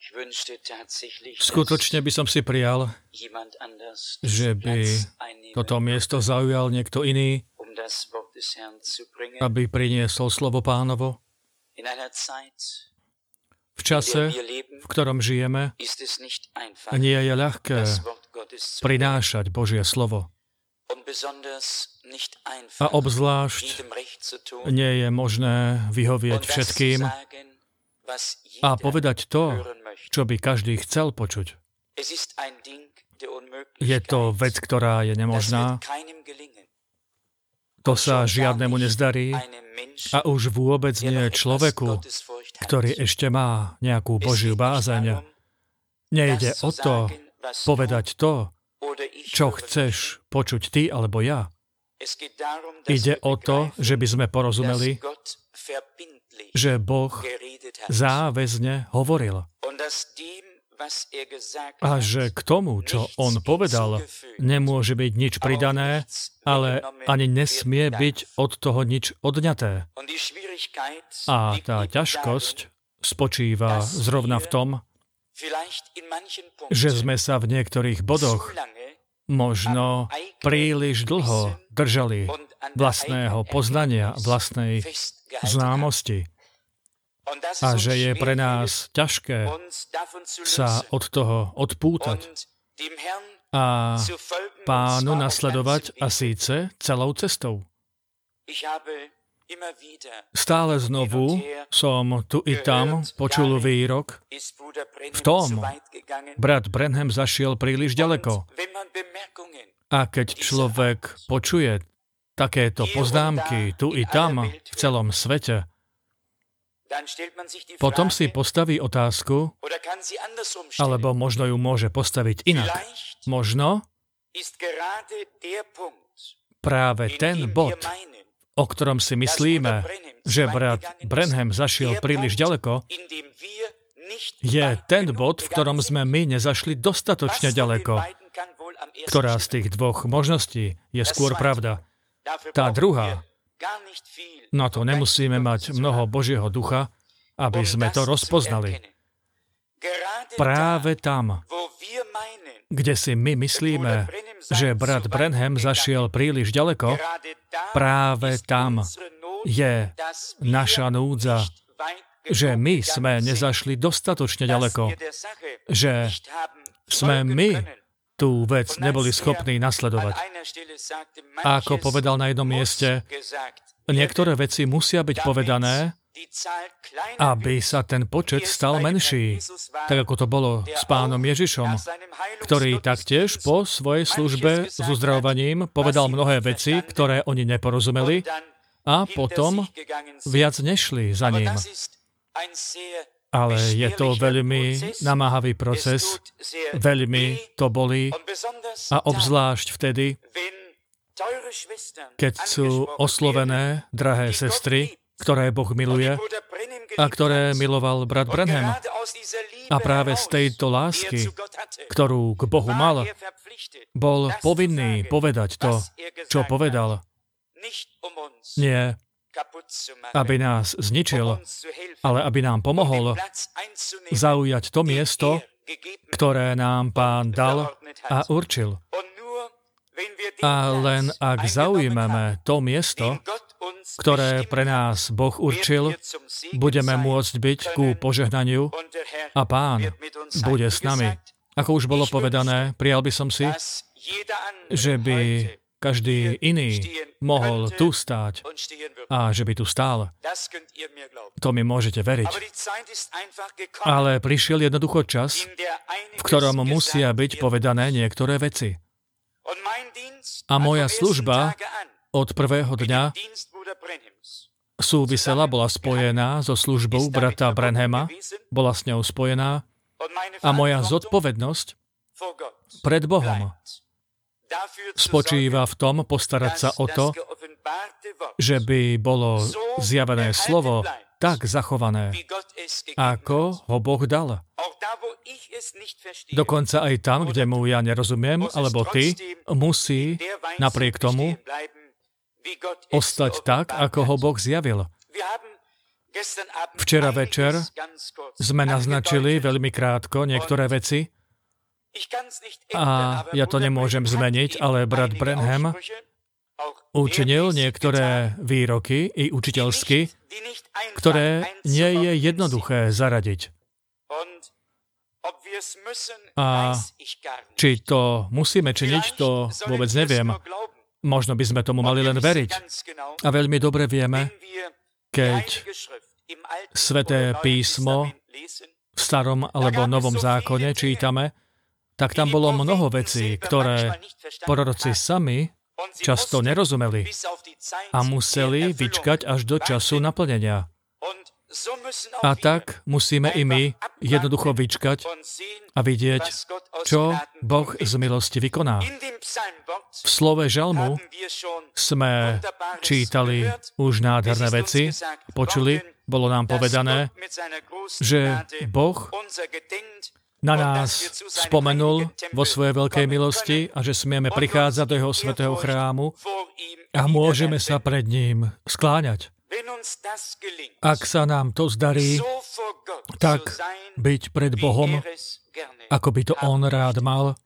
Skutočne by som si prijal, že by toto miesto zaujal niekto iný, aby priniesol slovo Pánovo. V čase, v ktorom žijeme, nie je ľahké prinášať Božie slovo. A obzvlášť nie je možné vyhovieť všetkým a povedať to, čo by každý chcel počuť. Je to vec, ktorá je nemožná. To sa žiadnemu nezdarí a už vôbec nie človeku, ktorý ešte má nejakú Božiu bázeň. Nejde o to povedať to, čo chceš počuť ty alebo ja. Ide o to, že by sme porozumeli, že Boh záväzne hovoril. A že k tomu, čo on povedal, nemôže byť nič pridané, ale ani nesmie byť od toho nič odňaté. A tá ťažkosť spočíva zrovna v tom, že sme sa v niektorých bodoch možno príliš dlho držali vlastného poznania, vlastnej známosti. A že je pre nás ťažké sa od toho odpútať a Pánu nasledovať a síce celou cestou. Stále znovu som tu i tam počul výrok, v tom brat Branham zašiel príliš ďaleko. A keď človek počuje takéto poznámky tu i tam v celom svete, potom si postaví otázku, alebo možno ju môže postaviť inak. Možno práve ten bod, o ktorom si myslíme, že brat Branham zašiel príliš ďaleko, je ten bod, v ktorom sme my nezašli dostatočne ďaleko. Ktorá z tých dvoch možností je skôr pravda? Tá druhá. Na to nemusíme mať mnoho Božieho ducha, aby sme to rozpoznali. Práve tam, kde si my myslíme, že brat Branham zašiel príliš ďaleko, práve tam je naša núdza, že my sme nezašli dostatočne ďaleko, že sme my tú vec neboli schopní nasledovať. A ako povedal na jednom mieste, niektoré veci musia byť povedané, aby sa ten počet stal menší. Tak ako to bolo s Pánom Ježišom, ktorý taktiež po svojej službe s uzdravovaním povedal mnohé veci, ktoré oni neporozumeli a potom viac nešli za ním. Ale je to veľmi namáhavý proces, veľmi to bolí a obzvlášť vtedy, keď sú oslovené drahé sestry, ktoré Boh miluje a ktoré miloval brat Branham. A práve z tejto lásky, ktorú k Bohu mal, bol povinný povedať to, čo povedal. Nie aby nás zničil, ale aby nám pomohol zaujať to miesto, ktoré nám Pán dal a určil. A len ak zaujmeme to miesto, ktoré pre nás Boh určil, budeme môcť byť ku požehnaniu a Pán bude s nami. Ako už bolo povedané, prijal by som si, že by každý iný mohol tu stáť a že by tu stál. To mi môžete veriť. Ale prišiel jednoducho čas, v ktorom musia byť povedané niektoré veci. A moja služba od prvého dňa súvisela, bola spojená so službou brata Branhama, bola s ňou spojená a moja zodpovednosť pred Bohom spočíva v tom postarať sa o to, že by bolo zjavené slovo tak zachované, ako ho Boh dal. Dokonca aj tam, kde mu ja nerozumiem, alebo ty, musí napriek tomu ostať tak, ako ho Boh zjavil. Včera večer sme naznačili veľmi krátko niektoré veci a ja to nemôžem zmeniť, ale brat Branham učinil niektoré výroky i učiteľsky, ktoré nie je jednoduché zaradiť. A či to musíme činiť, to vôbec neviem. Možno by sme tomu mali len veriť. A veľmi dobre vieme, keď Sväté písmo v Starom alebo Novom zákone čítame, tak tam bolo mnoho vecí, ktoré proroci sami často nerozumeli a museli vyčkať až do času naplnenia. A tak musíme i my jednoducho vyčkať a vidieť, čo Boh z milosti vykoná. V slove žalmu sme čítali už nádherné veci, počuli, bolo nám povedané, že Boh na nás spomenul vo svojej veľkej milosti a že smieme prichádzať do jeho svätého chrámu a môžeme sa pred ním skláňať. Ak sa nám to zdarí, tak byť pred Bohom, ako by to on rád mal,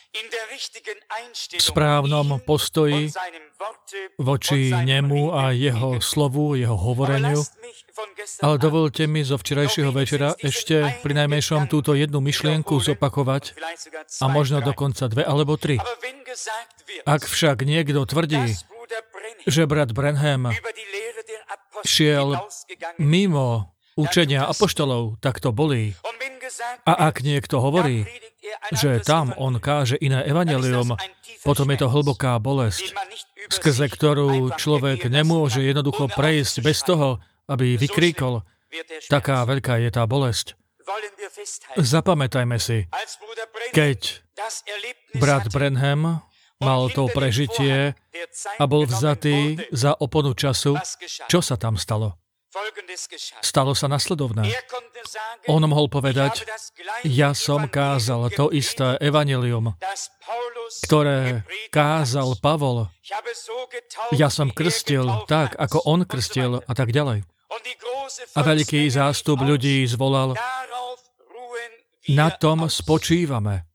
v správnom postoji voči nemu a jeho slovu, jeho hovoreniu. Ale dovolte mi zo včerajšieho večera ešte prinajmenšom túto jednu myšlienku zopakovať a možno dokonca 2 alebo 3. Ak však niekto tvrdí, že brat Branham šiel mimo učenia apoštolov, tak to bolí. A ak niekto hovorí, že tam on káže iné evanjelium, potom je to hlboká bolesť, skrze ktorú človek nemôže jednoducho prejsť bez toho, aby vykríkol. Taká veľká je tá bolesť. Zapamätajme si, keď brat Branham mal to prežitie a bol vzatý za oponu času, čo sa tam stalo? Stalo sa nasledovné. On mohol povedať, ja som kázal to isté evanjelium, ktoré kázal Pavol. Ja som krstil tak, ako on krstil a tak ďalej. A veľký zástup ľudí zvolal, na tom spočívame.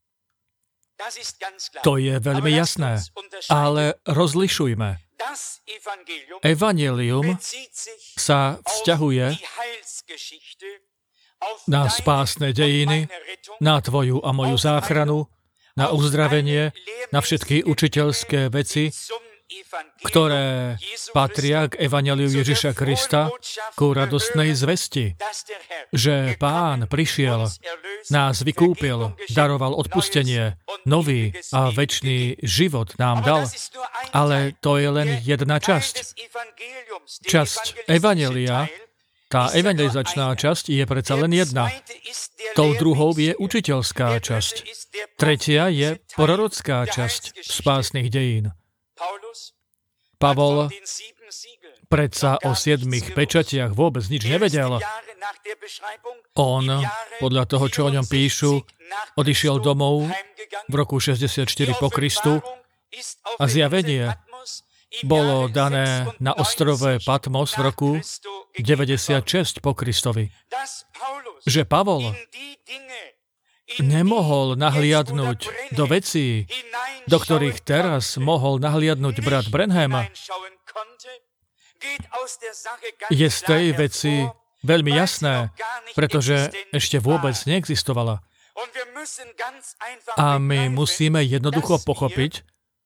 To je veľmi jasné, ale rozlišujme. Evanjelium sa vzťahuje na spásne dejiny, na tvoju a moju záchranu, na uzdravenie, na všetky učiteľské veci, ktoré patria k evanjeliu Ježiša Krista, ku radostnej zvesti, že Pán prišiel, nás vykúpil, daroval odpustenie, nový a večný život nám dal. Ale to je len jedna časť. Časť evanjelia, tá evangelizačná časť je predsa len jedna. Tou druhou je učiteľská časť. Tretia je prorocká časť spásnych dejín. Pavol predsa o 7 pečatiach vôbec nič nevedel. On, podľa toho, čo o ňom píšu, odišiel domov v roku 64 po Kristu a zjavenie bolo dané na ostrove Patmos v roku 96 po Kristovi. Že Pavol nemohol nahliadnúť do vecí, do ktorých teraz mohol nahliadnúť brat Branham, je z tej veci veľmi jasné, pretože ešte vôbec neexistovala. A my musíme jednoducho pochopiť,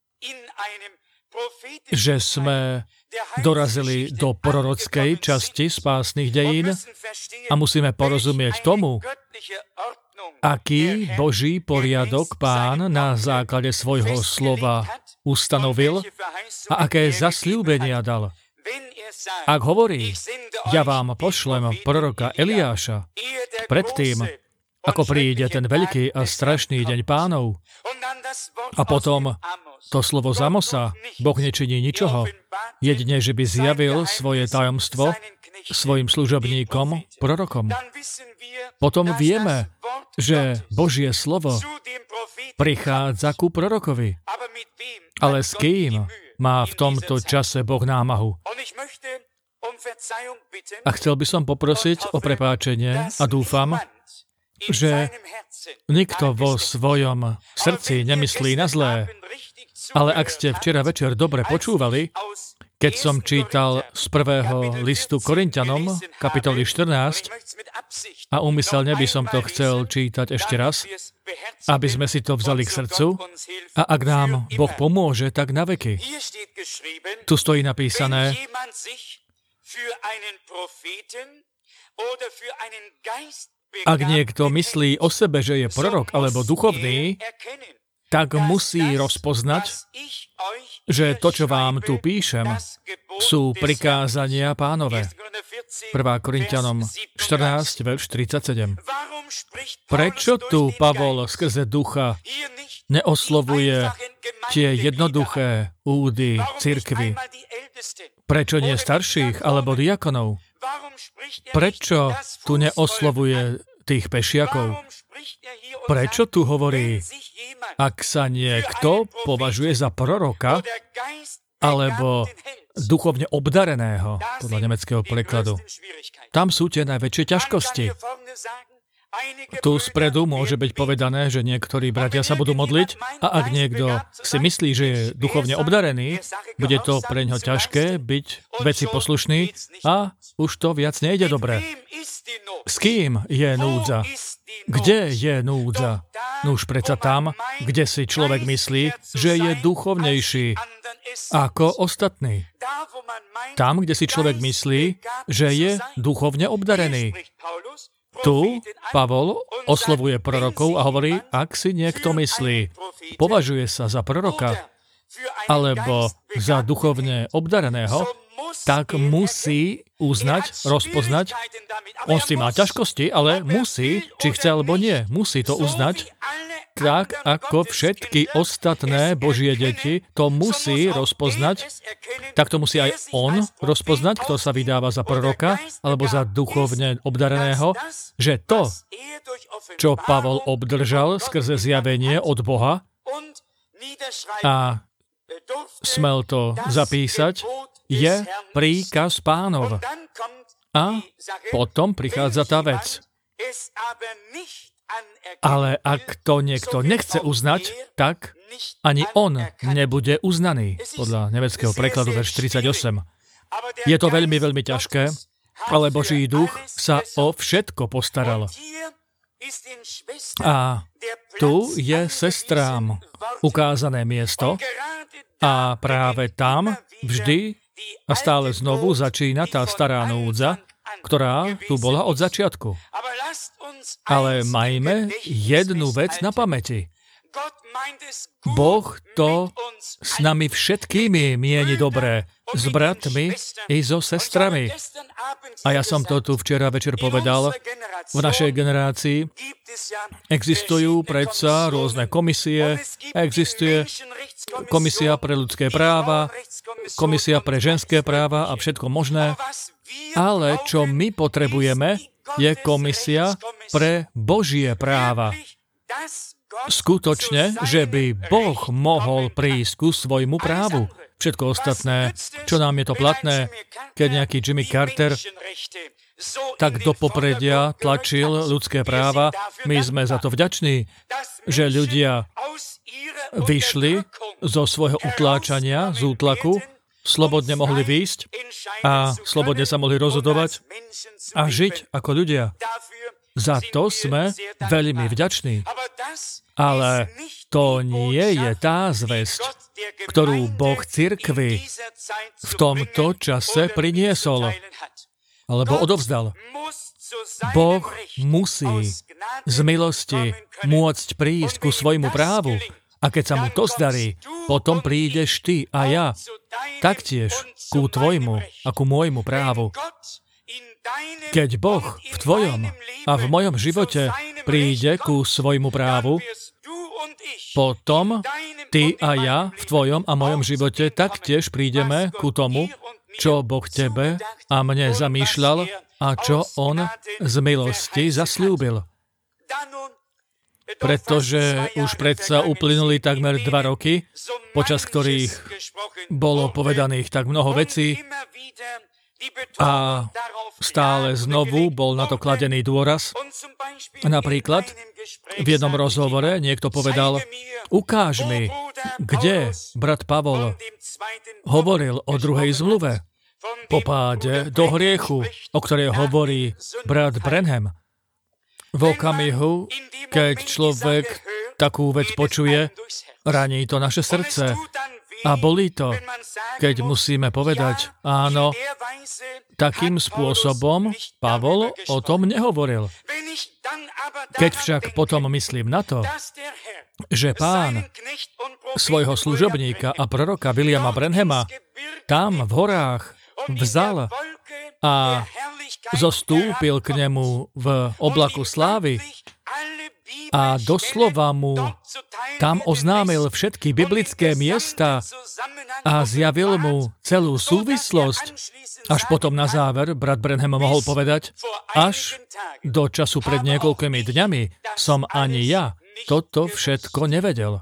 že sme dorazili do prorockej časti spásnych dejín a musíme porozumieť tomu, aký Boží poriadok Pán na základe svojho slova ustanovil a aké zasľúbenia dal. Ak hovorí, ja vám pošlem proroka Eliáša predtým, ako príde ten veľký a strašný deň Pánov, a potom to slovo z Amosa, Boh nečiní ničoho, jedine, že by zjavil svoje tajomstvo svojim služobníkom, prorokom. Potom vieme, že Božie slovo prichádza ku prorokovi. Ale s kým má v tomto čase Boh námahu? A chcel by som poprosiť o prepáčenie a dúfam, že nikto vo svojom srdci nemyslí na zlé. Ale ak ste včera večer dobre počúvali, keď som čítal z prvého listu Korinťanom, kapitoly 14, a úmyselne by som to chcel čítať ešte raz, aby sme si to vzali k srdcu, a ak nám Boh pomôže, tak na veky. Tu stojí napísané: ak niekto myslí o sebe, že je prorok alebo duchovný, tak musí rozpoznať, že to, čo vám tu píšem, sú prikázania Pánove. 1. Korinťanom 14, verš 37. Prečo tu Pavol skrze ducha neoslovuje tie jednoduché údy cirkvi? Prečo nie starších alebo diakonov? Prečo tu neoslovuje tých pešiakov? Prečo tu hovorí, ak sa niekto považuje za proroka alebo duchovne obdareného, podľa nemeckého prekladu? Tam sú tie najväčšie ťažkosti. Tu spredu môže byť povedané, že niektorí bratia sa budú modliť, a ak niekto si myslí, že je duchovne obdarený, bude to pre ňo ťažké byť veci poslušný a už to viac nejde dobre. S kým je núdza? Kde je núdza? No už predsa tam, kde si človek myslí, že je duchovnejší ako ostatní. Tam, kde si človek myslí, že je duchovne obdarený. Tu Pavol oslovuje prorokov a hovorí, ak si niekto myslí, považuje sa za proroka alebo za duchovne obdareného, tak musí uznať, rozpoznať. On s tým má ťažkosti, ale musí, či chce alebo nie, musí to uznať, tak ako všetky ostatné Božie deti to musí rozpoznať, tak to musí aj on rozpoznať, kto sa vydáva za proroka alebo za duchovne obdareného, že to, čo Pavol obdržal skrze zjavenie od Boha a smel to zapísať, je príkaz Pánov. A potom prichádza tá vec. Ale ak to niekto nechce uznať, tak ani on nebude uznaný. Podľa nemeckého prekladu verš 48. Je to veľmi, veľmi ťažké, ale Boží duch sa o všetko postaral. A tu je sestrám ukázané miesto a práve tam vždy a stále znovu začína tá stará núdza, ktorá tu bola od začiatku. Ale majme jednu vec na pamäti. Boh to s nami všetkými mieni dobré, s bratmi i so sestrami. A ja som to tu včera večer povedal, v našej generácii existujú predsa rôzne komisie, existuje komisia pre ľudské práva, komisia pre ženské práva a všetko možné, ale čo my potrebujeme, je komisia pre Božie práva. Skutočne, že by Boh mohol prísť ku svojmu právu. Všetko ostatné, čo nám je to platné, keď nejaký Jimmy Carter tak do popredia tlačil ľudské práva, my sme za to vďační, že ľudia vyšli zo svojho utláčania, z útlaku, slobodne mohli výjsť a slobodne sa mohli rozhodovať a žiť ako ľudia. Za to sme veľmi vďační. Ale to nie je tá zvesť, ktorú Boh cirkvi v tomto čase priniesol alebo odovzdal. Boh musí z milosti môcť prísť ku svojmu právu. A keď sa mu to zdarí, potom prídeš ty a ja taktiež ku tvojmu a ku môjmu právu. Keď Boh v tvojom a v mojom živote príde ku svojmu právu, potom ty a ja v tvojom a mojom živote taktiež prídeme ku tomu, čo Boh tebe a mne zamýšľal a čo On z milosti zasľúbil. Pretože už predsa uplynuli takmer 2 roky, počas ktorých bolo povedaných tak mnoho vecí A stále znovu bol na to kladený dôraz. Napríklad v jednom rozhovore niekto povedal: ukáž mi, kde brat Pavol hovoril o druhej zmluve, po páde do hriechu, o ktorej hovorí brat Branham. V okamihu, keď človek takú vec počuje, raní to naše srdce. A bolí to, keď musíme povedať: áno, takým spôsobom Pavol o tom nehovoril. Keď však potom myslím na to, že Pán svojho služobníka a proroka Williama Branhama tam v horách vzal a zostúpil k nemu v oblaku slávy a doslova mu tam oznámil všetky biblické miesta a zjavil mu celú súvislosť. Až potom na záver brat Branham mohol povedať: až do času pred niekoľkými dňami som ani ja toto všetko nevedel.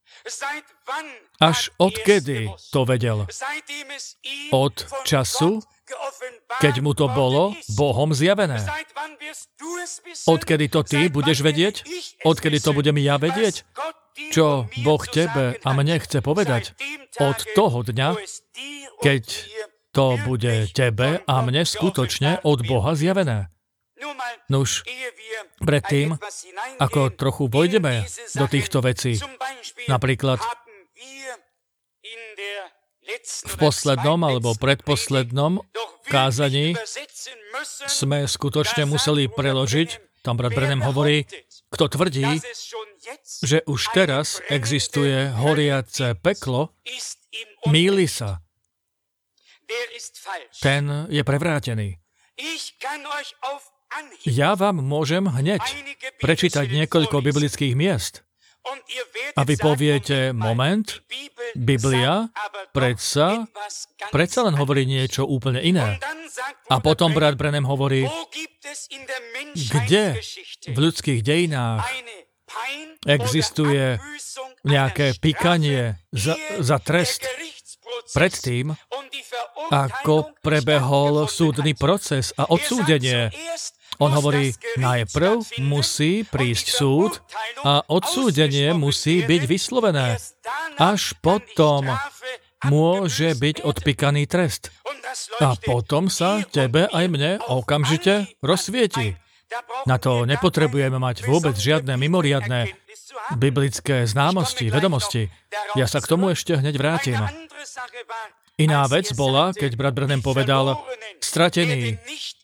Až odkedy to vedel? Od času, keď mu to bolo Bohom zjavené. Odkedy to ty budeš vedieť? Odkedy to budem ja vedieť? Čo Boh tebe a mne chce povedať? Od toho dňa, keď to bude tebe a mne skutočne od Boha zjavené. Nuž, predtým, ako trochu vojdeme do týchto vecí, napríklad v poslednom alebo predposlednom kázaní sme skutočne museli preložiť, tam brat Branham hovorí, kto tvrdí, že už teraz existuje horiace peklo, mýli sa. Ten je prevrátený. Ja vám môžem hneď prečítať niekoľko biblických miest. A vy poviete: moment, Biblia predsa len hovorí niečo úplne iné. A potom brat Branham hovorí: kde v ľudských dejinách existuje nejaké pikanie za trest predtým, ako prebehol súdny proces a odsúdenie. On hovorí, najprv musí prísť súd a odsúdenie musí byť vyslovené. Až potom môže byť odpikaný trest. A potom sa tebe aj mne okamžite rozsvieti. Na to nepotrebujeme mať vôbec žiadne mimoriadne biblické známosti, vedomosti. Ja sa k tomu ešte hneď vrátim. Iná vec bola, keď brat Branham povedal: stratení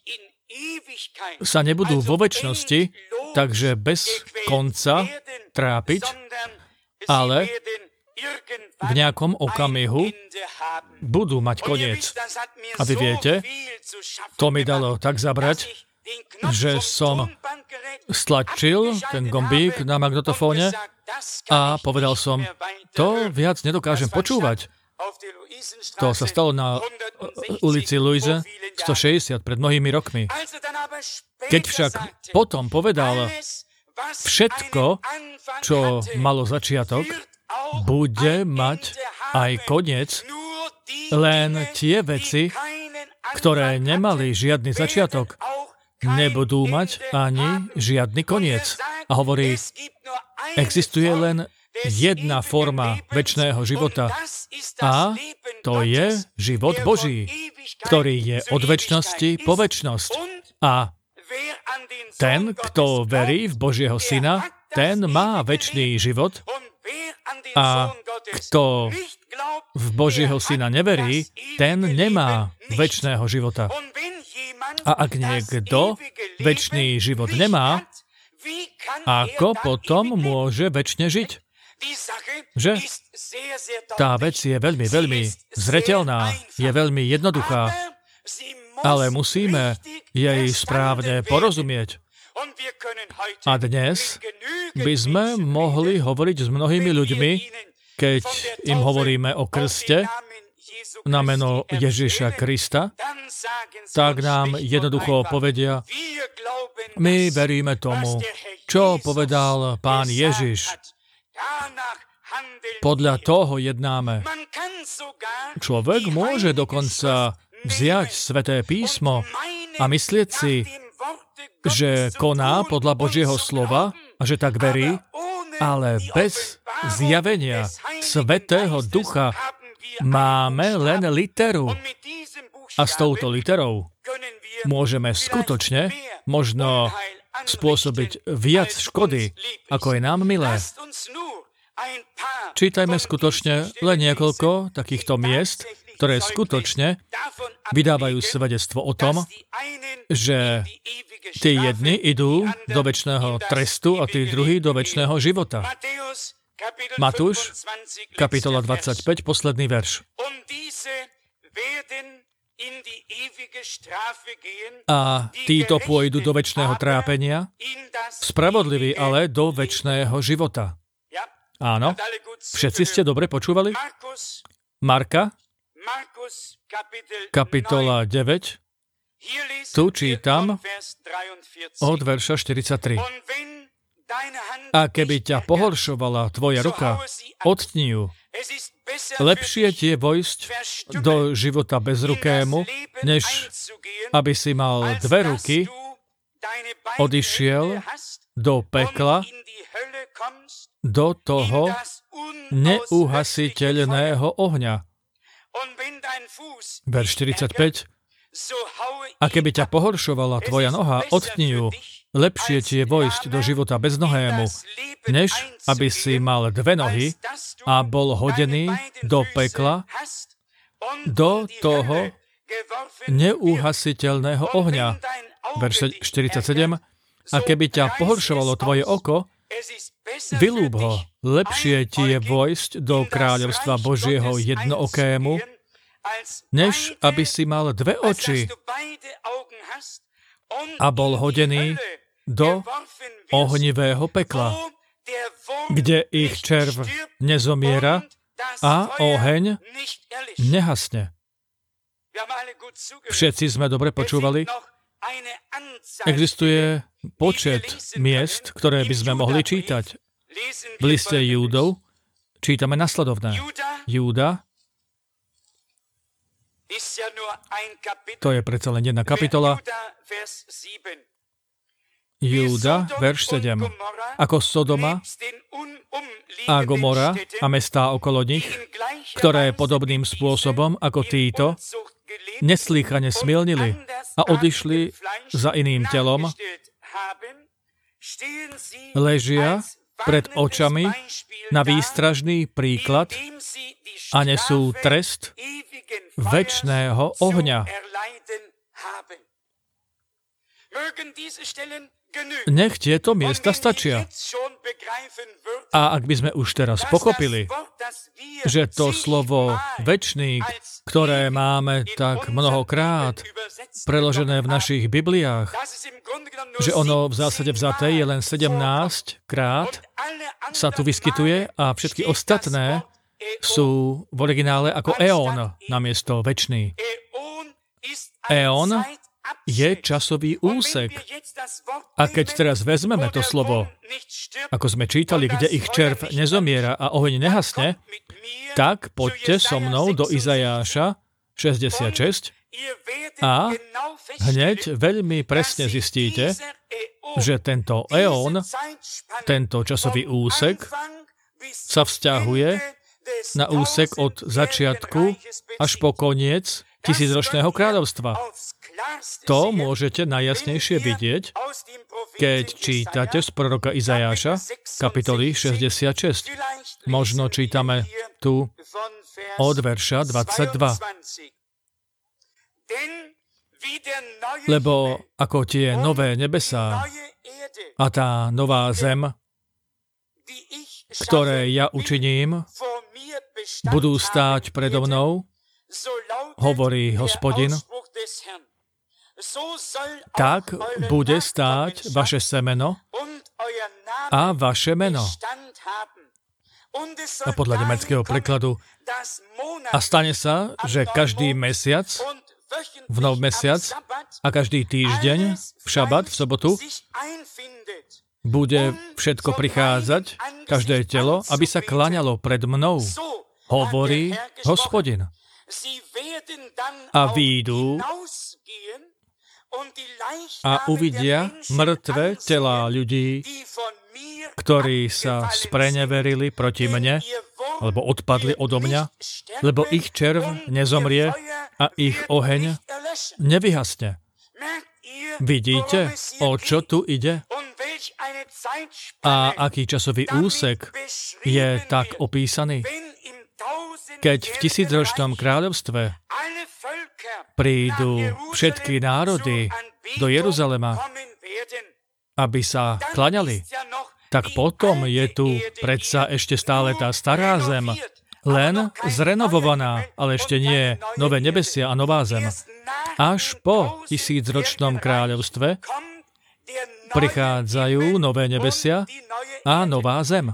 sa nebudú vo večnosti, takže bez konca trápiť, ale v nejakom okamihu budú mať koniec. A vy viete, to mi dalo tak zabrať, že som stlačil ten gombík na magnetofóne a povedal som: to viac nedokážem počúvať. To sa stalo na ulici Louise 160 pred mnohými rokmi. Keď však potom povedal: všetko, čo malo začiatok, bude mať aj koniec, len tie veci, ktoré nemali žiadny začiatok, nebudú mať ani žiadny koniec. A hovorí, existuje len jedna forma večného života a to je život Boží, ktorý je od večnosti po večnosť. A ten, kto verí v Božieho Syna, ten má večný život a kto v Božieho Syna neverí, ten nemá večného života. A ak niekto večný život nemá, ako potom môže večne žiť? Že? Tá vec je veľmi, veľmi zreteľná, je veľmi jednoduchá, ale musíme jej správne porozumieť. A dnes by sme mohli hovoriť s mnohými ľuďmi, keď im hovoríme o krste na meno Ježiša Krista, tak nám jednoducho povedia: my veríme tomu, čo povedal Pán Ježiš. Podľa toho jednáme. Človek môže dokonca vziať Sväté písmo a myslieť si, že koná podľa Božieho slova a že tak verí, ale bez zjavenia Svätého Ducha máme len literu. A s touto literou môžeme skutočne možno spôsobiť viac škody, ako je nám milé. Čítajme skutočne len niekoľko takýchto miest, ktoré skutočne vydávajú svedectvo o tom, že tí jedni idú do večného trestu a tí druhí do večného života. Matúš, kapitola 25, posledný verš. A títo pôjdu do večného trápenia, spravodliví ale do večného života. Áno, všetci ste dobre počúvali? Marka, kapitola 9, tu čítam od verša 43. A keby ťa pohoršovala tvoja ruka, odtni ju. Lepšie ti je vojsť do života bezrukému, než aby si mal dve ruky, odišiel do pekla, do toho neuhasiteľného ohňa. Verš 45. A keby ťa pohoršovala tvoja noha, odtni ju. Lepšie ti je vojsť do života beznohému, než aby si mal dve nohy a bol hodený do pekla, do toho neuhasiteľného ohňa. Verš 47. A keby ťa pohoršovalo tvoje oko, vylúb ho. Lepšie ti je vojsť do kráľovstva Božieho jednookému, než aby si mal dve oči a bol hodený do ohnivého pekla, kde ich červ nezomiera a oheň nehasne. Všetci sme dobre počúvali? Existuje počet miest, ktoré by sme mohli čítať. V liste Júdov čítame nasledovné. Júda, to je predsa len jedna kapitola. Júda, verš 7. Ako Sodoma a Gomora a mestá okolo nich, ktoré podobným spôsobom ako títo neslýchane smilnili a odišli za iným telom, ležia pred očami na výstražný príklad a nesú trest večného ohňa. Nech tieto miesta stačia. A ak by sme už teraz pochopili, že to slovo večný, ktoré máme tak mnohokrát preložené v našich Bibliách, že ono v zásade vzaté je len 17 krát, sa tu vyskytuje a všetky ostatné sú v originále ako eón namiesto večný. Eón je časový úsek. A keď teraz vezmeme to slovo, ako sme čítali, kde ich červ nezomiera a oheň nehasne, tak poďte so mnou do Izajáša 66 a hneď veľmi presne zistíte, že tento eón, tento časový úsek sa vzťahuje na úsek od začiatku až po koniec tisícročného kráľovstva. To môžete najjasnejšie vidieť, keď čítate z proroka Izajáša, kapitoly 66. Možno čítame tu od verša 22. Lebo ako tie nové nebesá a tá nová zem, ktoré ja učiním, budú stáť predo mnou, hovorí Hospodin, tak bude stáť vaše semeno a vaše meno. A podľa nemeckého prekladu a stane sa, že každý mesiac, v nov mesiac a každý týždeň, v šabat, v sobotu, bude všetko prichádzať, každé telo, aby sa kláňalo pred mnou, hovorí Hospodin. a výjdu a uvidia mŕtve telá ľudí, ktorí sa spreneverili proti mne, alebo odpadli odo mňa, lebo ich červ nezomrie a ich oheň nevyhasne. Vidíte, o čo tu ide? A aký časový úsek je tak opísaný? Keď v 1000-ročnom kráľovstve prídu všetky národy do Jeruzalema, aby sa klaňali, tak potom je tu predsa ešte stále tá stará zem, len zrenovovaná, ale ešte nie nové nebesia a nová zem. Až po 1000-ročnom kráľovstve prichádzajú nové nebesia a nová zem.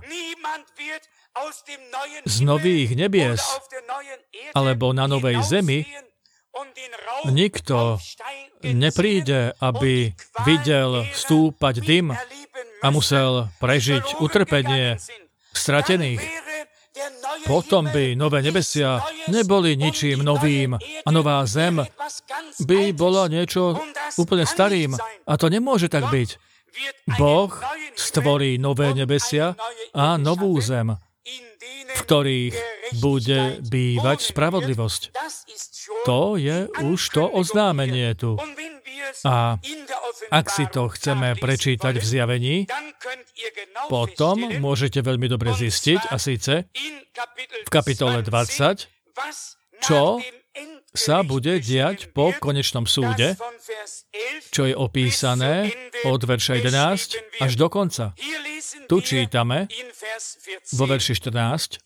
Z nových nebies alebo na novej zemi nikto nepríde, aby videl stúpať dym a musel prežiť utrpenie stratených. Potom by nové nebesia neboli ničím novým a nová zem by bola niečo úplne starým. A to nemôže tak byť. Boh stvorí nové nebesia a novú zem, v ktorých bude bývať spravodlivosť. To je už to oznámenie tu. A ak si to chceme prečítať v Zjavení, potom môžete veľmi dobre zistiť, a síce v kapitole 20, čo sa bude diať po konečnom súde, čo je opísané od verša 11 až do konca. Tu čítame vo verši 14: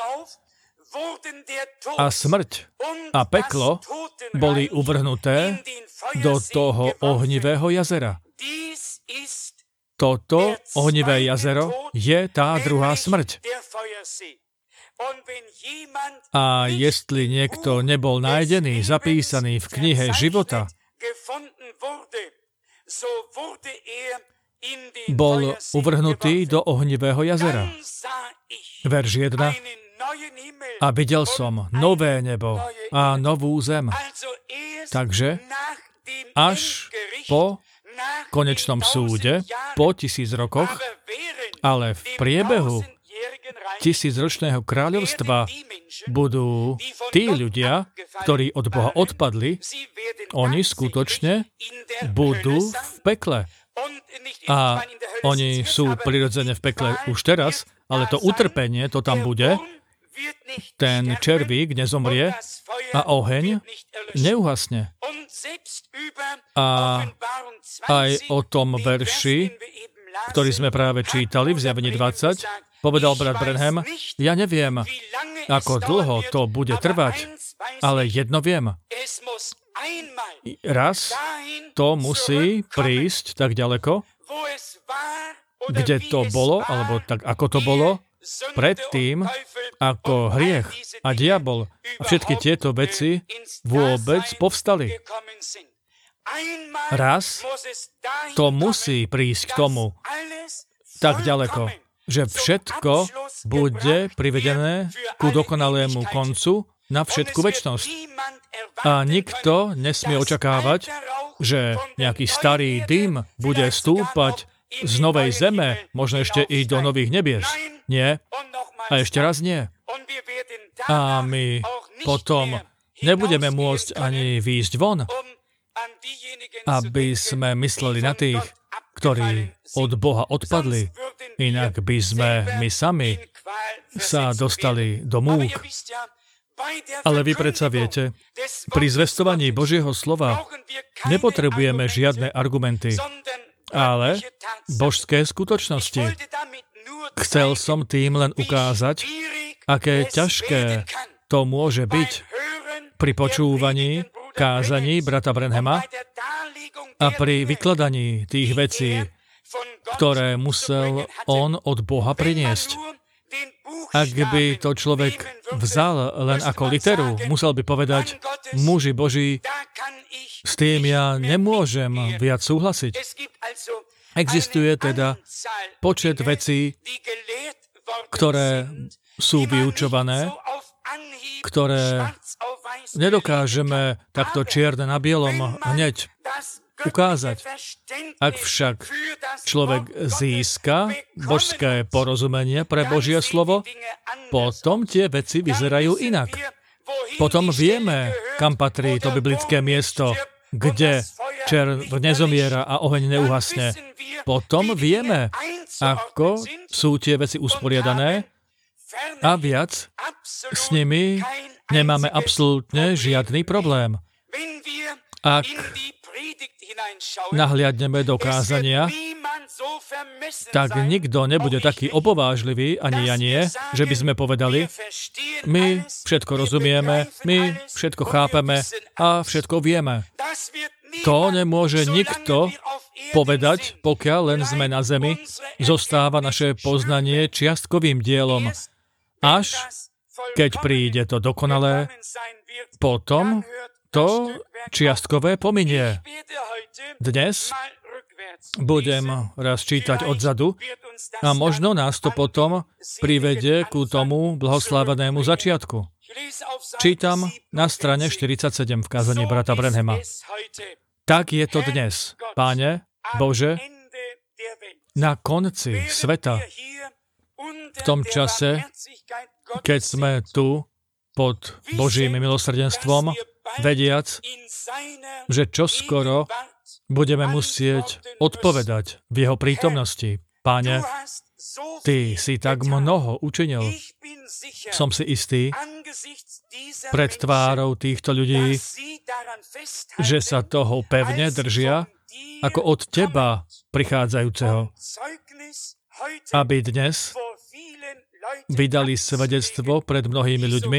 a smrť a peklo boli uvrhnuté do toho ohnivého jazera. Toto ohnivé jazero je tá druhá smrť. A jestli niekto nebol nájdený, zapísaný v knihe života, bol uvrhnutý do ohnivého jazera. Verš 1. A videl som nové nebo a novú zem. Takže až po konečnom súde, po 1000 rokoch, ale v priebehu 1000-ročného kráľovstva budú tí ľudia, ktorí od Boha odpadli, oni skutočne budú v pekle. A oni sú prirodzene v pekle už teraz, ale to utrpenie, to tam bude, ten červík nezomrie a oheň neuhasne. A aj o tom verši, ktorý sme práve čítali v Zjavení 20, povedal brat Branham, ja neviem, ako dlho to bude trvať, ale jedno viem. Raz to musí prísť tak ďaleko, kde to bolo, alebo tak ako to bolo, predtým, ako hriech a diabol a všetky tieto veci vôbec povstali. Raz to musí prísť k tomu tak ďaleko, že všetko bude privedené ku dokonalému koncu na všetku večnosť. A nikto nesmie očakávať, že nejaký starý dym bude stúpať z novej zeme, možno ešte i do nových nebies. Nie. A ešte raz nie. A my potom nebudeme môcť ani výjsť von, aby sme mysleli na tých, ktorí od Boha odpadli. Inak by sme my sami sa dostali do múk. Ale vy predsa viete, pri zvestovaní Božieho slova nepotrebujeme žiadne argumenty, ale božské skutočnosti. Chcel som tým len ukázať, aké ťažké to môže byť pri počúvaní kázaní brata Branhama a pri vykladaní tých vecí, ktoré musel on od Boha priniesť. Ak by to človek vzal len ako literu, musel by povedať, muži Boží, s tým ja nemôžem viac súhlasiť. Existuje teda počet vecí, ktoré sú vyučované, ktoré nedokážeme takto čierne na bielom hneď ukázať. Ak však človek získa božské porozumenie pre Božie slovo, potom tie veci vyzerajú inak. Potom vieme, kam patrí to biblické miesto, kde červ nezomiera a oheň neuhasne. Potom vieme, ako sú tie veci usporiadané a viac s nimi nemáme absolútne žiadny problém. Ak nahliadneme do kázania, tak nikto nebude taký opovážlivý, ani ja nie, že by sme povedali, my všetko rozumieme, my všetko chápeme a všetko vieme. To nemôže nikto povedať, pokiaľ len sme na zemi, zostáva naše poznanie čiastkovým dielom. Až keď príde to dokonalé, potom to čiastkové pominie. Dnes budem raz čítať odzadu a možno nás to potom privedie ku tomu blahoslávenému začiatku. Čítam na strane 47 v kázaní brata Branhama. Tak je to dnes, Páne Bože, na konci sveta, v tom čase, keď sme tu pod Božím milosrdenstvom, vediac, že čoskoro budeme musieť odpovedať v jeho prítomnosti. Páne, Ty si tak mnoho učinil. Som si istý, pred tvárou týchto ľudí, že sa toho pevne držia, ako od Teba prichádzajúceho, aby dnes vydali svedectvo pred mnohými ľuďmi,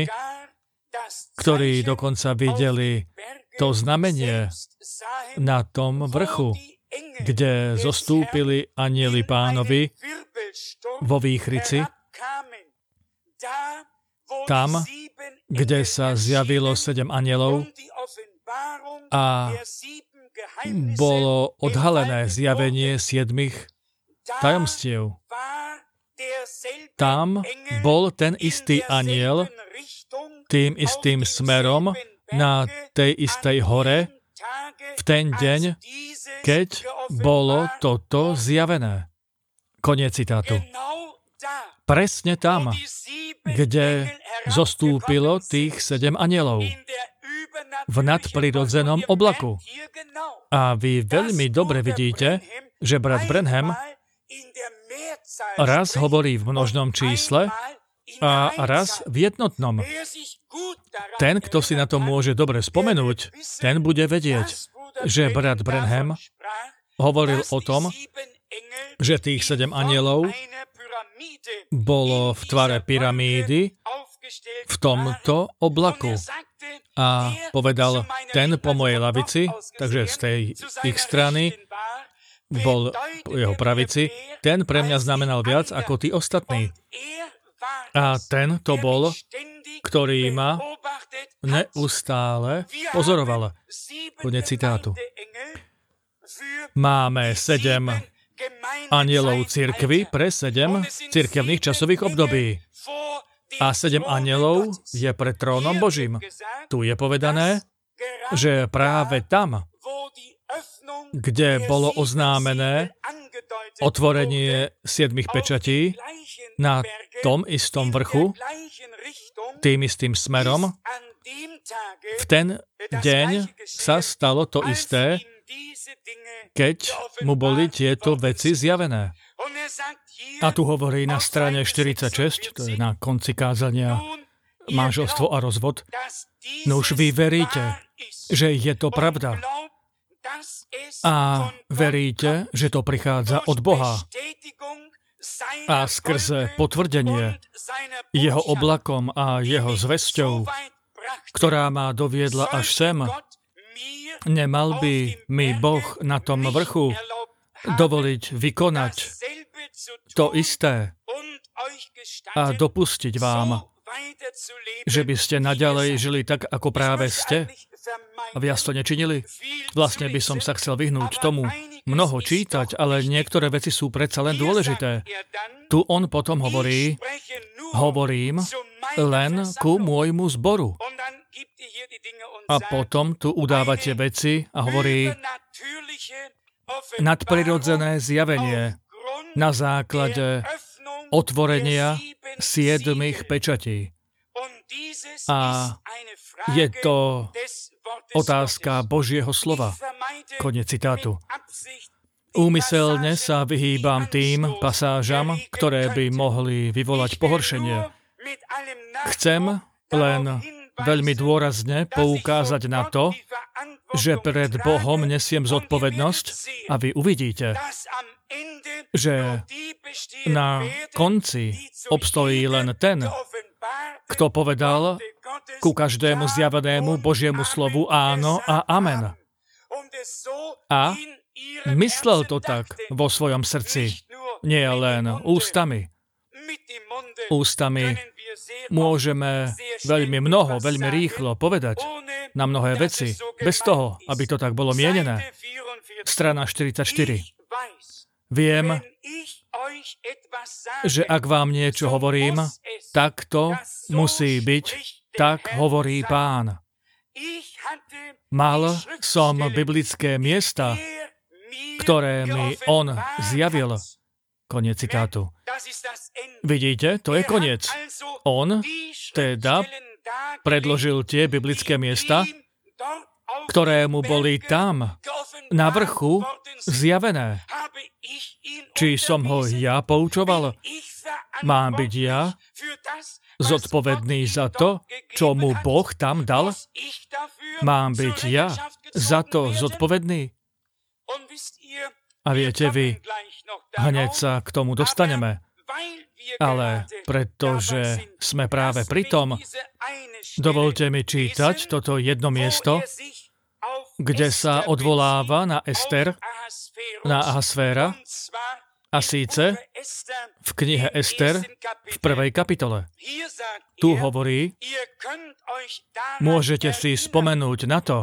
ktorí dokonca videli to znamenie na tom vrchu, kde zostúpili anjeli Pánovi vo výchrici, tam, kde sa zjavilo 7 anjelov a bolo odhalené zjavenie 7 tajomstiev. Tam bol ten istý anjel tým istým smerom na tej istej hore v ten deň, keď bolo toto zjavené. Koniec citátu. Presne tam, kde zostúpilo tých 7 anjelov v nadprirodzenom oblaku. A vy veľmi dobre vidíte, že brat Branham raz hovorí v množnom čísle a raz v jednotnom. Ten, kto si na to môže dobre spomenúť, ten bude vedieť, že brat Branham hovoril o tom, že tých 7 anjelov bolo v tvare pyramídy v tomto oblaku. A povedal, ten po mojej lavici, takže z tej ich strany, bol po jeho pravici, ten pre mňa znamenal viac ako tí ostatní. A ten to bol, ktorý ma neustále pozoroval. Konec citátu. Máme 7 anjelov cirkvi pre 7 cirkevných časových období. A 7 anjelov je pred trónom Božím. Tu je povedané, že práve tam, kde bolo oznámené otvorenie 7 pečatí, na tom istom vrchu, tým istým smerom, v ten deň sa stalo to isté, keď mu boli tieto veci zjavené. A tu hovorí na strane 46, to je na konci kázania manželstvo a rozvod, no už vy veríte, že je to pravda. A veríte, že to prichádza od Boha. A skrze potvrdenie jeho oblakom a jeho zvesťou, ktorá ma doviedla až sem, nemal by mi Boh na tom vrchu dovoliť vykonať to isté a dopustiť vám, že by ste naďalej žili tak, ako práve ste, a viac to nečinili? Vlastne by som sa chcel vyhnúť tomu mnoho čítať, ale niektoré veci sú predsa len dôležité. Tu on potom hovorí, hovorím len ku môjmu zboru. A potom tu udávate veci a hovorí nadprirodzené zjavenie na základe otvorenia 7 pečatí. A je to otázka Božieho slova. Koniec citátu. Úmyselne sa vyhýbam tým pasážam, ktoré by mohli vyvolať pohoršenie. Chcem len veľmi dôrazne poukázať na to, že pred Bohom nesiem zodpovednosť a vy uvidíte, že na konci obstojí len ten, kto povedal ku každému zjavenému Božiemu slovu áno a amen. A myslel to tak vo svojom srdci, nie len ústami. Ústami môžeme veľmi mnoho, veľmi rýchlo povedať na mnohé veci, bez toho, aby to tak bolo mienené. Strana 44. Viem, že ak vám niečo hovorím, tak to musí byť, tak hovorí Pán. Mal som biblické miesta, ktoré mi on zjavil. Koniec citátu. Vidíte, to je koniec. On teda predložil tie biblické miesta, ktoré mu boli tam, na vrchu, zjavené. Či som ho ja poučoval? Mám byť ja zodpovedný za to, čo mu Boh tam dal? Mám byť ja za to zodpovedný? A viete vy, hneď sa k tomu dostaneme. Ale pretože sme práve pri tom, dovolte mi čítať toto jedno miesto, kde sa odvoláva na Ester, na Ahasvéra, a síce v knihe Ester v 1. kapitole. Tu hovorí, môžete si spomenúť na to,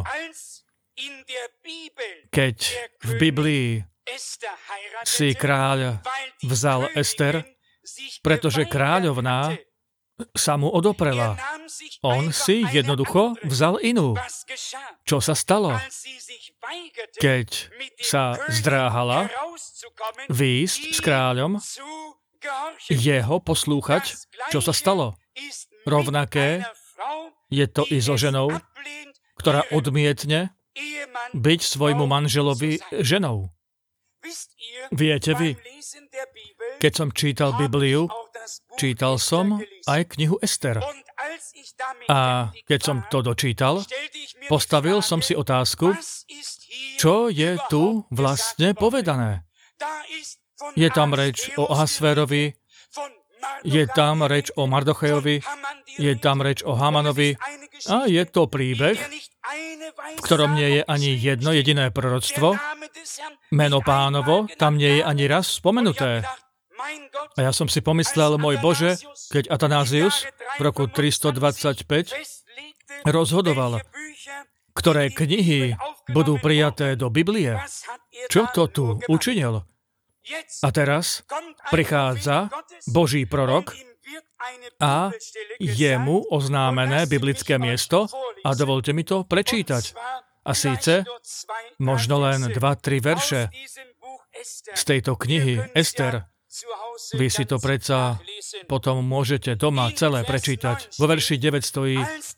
keď v Biblii si kráľ vzal Ester, pretože kráľovná sa mu odoprela. On si jednoducho vzal inú. Čo sa stalo? Keď sa zdráhala výjsť s kráľom, jeho poslúchať, čo sa stalo? Rovnaké je to i so ženou, ktorá odmietne byť svojmu manželovi ženou. Viete vy, keď som čítal Bibliu, čítal som aj knihu Ester. A keď som to dočítal, postavil som si otázku, čo je tu vlastne povedané. Je tam reč o Ahasvérovi, je tam reč o Mardochejovi, je tam reč o Hamanovi a je to príbeh, v ktorom nie je ani jedno jediné proroctvo. Meno Pánovo tam nie je ani raz spomenuté. A ja som si pomyslel, môj Bože, keď Atanázius v roku 325 rozhodoval, ktoré knihy budú prijaté do Biblie, čo to tu učinil? A teraz prichádza Boží prorok a je mu oznámené biblické miesto a dovolte mi to prečítať. A síce možno len 2-3 verše z tejto knihy Ester. Vy si to predsa potom môžete doma celé prečítať. Vo verši 9 stojí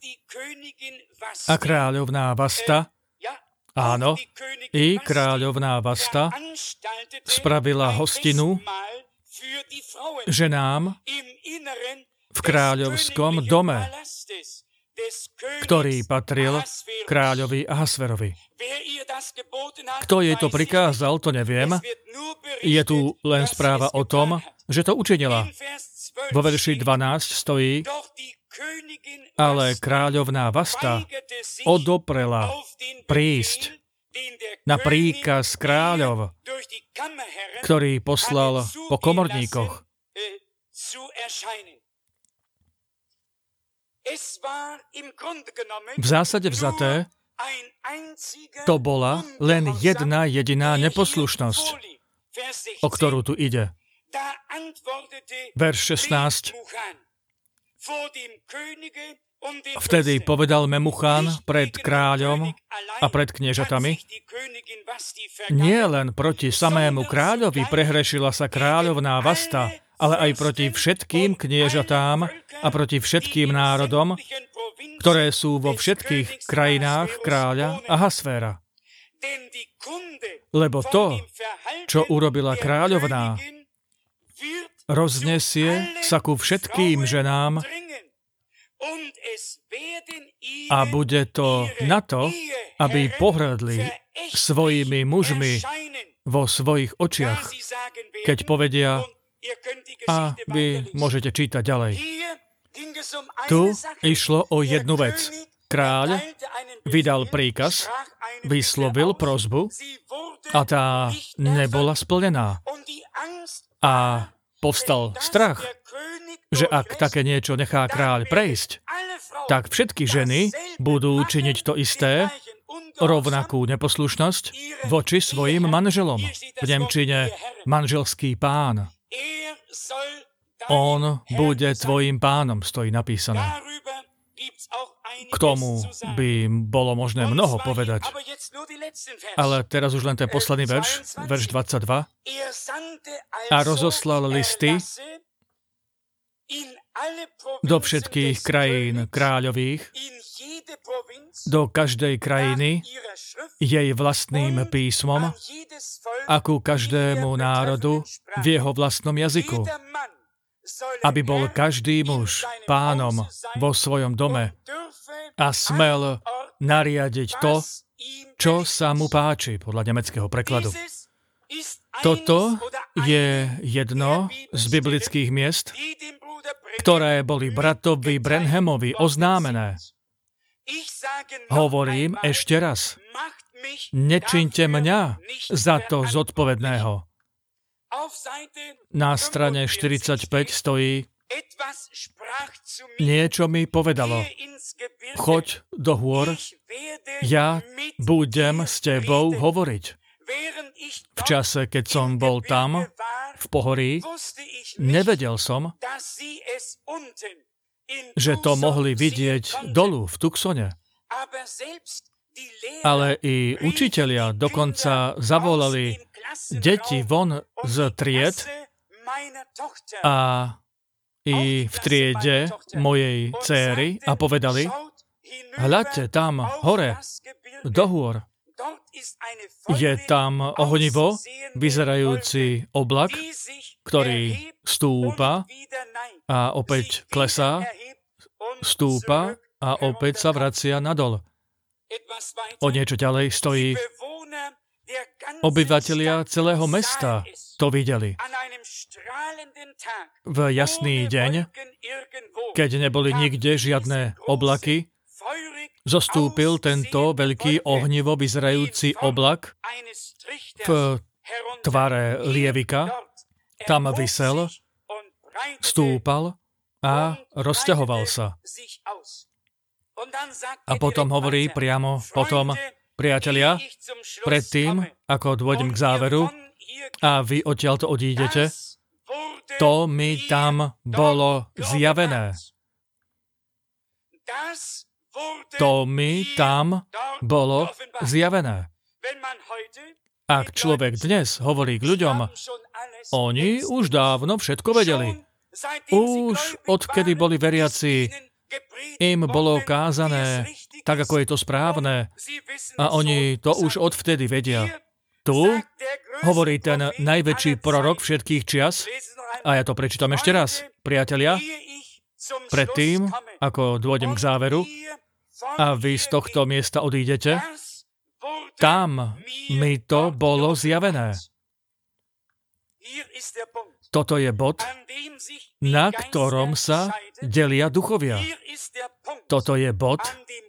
a kráľovná Vasta, áno, i kráľovná Vasta spravila hostinu ženám v kráľovskom dome, ktorý patril kráľovi Ahasvérovi. Kto jej to prikázal, to neviem. Je tu len správa o tom, že to učinila. Vo verši 12 stojí, ale kráľovná Vasta odoprela prísť na príkaz kráľov, ktorý poslal po komorníkoch. V zásade vzaté, to bola len jedna jediná neposlušnosť, o ktorú tu ide. Verš 16. Vtedy povedal Memuchán pred kráľom a pred kniežatami: nie len proti samému kráľovi prehrešila sa kráľovná Vasta, ale aj proti všetkým kniežatám a proti všetkým národom, ktoré sú vo všetkých krajinách kráľa Ahasvéra. Lebo to, čo urobila kráľovná, roznesie sa ku všetkým ženám a bude to na to, aby pohrdli svojimi mužmi vo svojich očiach, keď povedia, a vy môžete čítať ďalej. Tu išlo o jednu vec. Kráľ vydal príkaz, vyslovil prosbu a tá nebola splnená. A povstal strach, že ak také niečo nechá kráľ prejsť, tak všetky ženy budú činiť to isté, rovnakú neposlušnosť voči svojim manželom. V nemčine manželský pán. On bude tvojim pánom, stojí napísané. K tomu by bolo možné mnoho povedať. Ale teraz už len ten posledný verš, verš 22. A rozoslal listy do všetkých krajín kráľových, do každej krajiny jej vlastným písmom a ku každému národu v jeho vlastnom jazyku, aby bol každý muž pánom vo svojom dome a smel nariadiť to, čo sa mu páči, podľa nemeckého prekladu. Toto je jedno z biblických miest, ktoré boli bratovi Branhamovi oznámené. Hovorím ešte raz, nečiňte mňa za to zodpovedného. Na strane 45 stojí: niečo mi povedalo, choď do hôr, ja budem s tebou hovoriť. V čase, keď som bol tam, v pohorí, nevedel som, že to mohli vidieť dolu v Tucsone. Ale i učitelia dokonca zavolali deti von z tried a i v triede mojej céry a povedali: hľadte tam hore, do hôr. Je tam ohnivo, vyzerajúci oblak, ktorý stúpa a opäť klesá, stúpa a opäť sa vracia nadol. O niečo ďalej stojí: obyvatelia celého mesta to videli. V jasný deň, keď neboli nikde žiadne oblaky, zostúpil tento veľký ohnivo vyzerajúci oblak v tvare lievika, tam visel, stúpal a rozťahoval sa. A potom hovorí priamo potom: priatelia, predtým, ako dôjdem k záveru a vy odtiaľto odídete, to mi tam bolo zjavené. To mi tam bolo zjavené. Ak človek dnes hovorí k ľuďom, oni už dávno všetko vedeli. Už odkedy boli veriaci, im bolo kázané tak, ako je to správne, a oni to už odvtedy vedia. Tu hovorí ten najväčší prorok všetkých čias, a ja to prečítam ešte raz. Priatelia, predtým, ako dôjdem k záveru a vy z tohto miesta odídete, tam mi to bolo zjavené. Toto je bod, na ktorom sa delia duchovia. Toto je bod,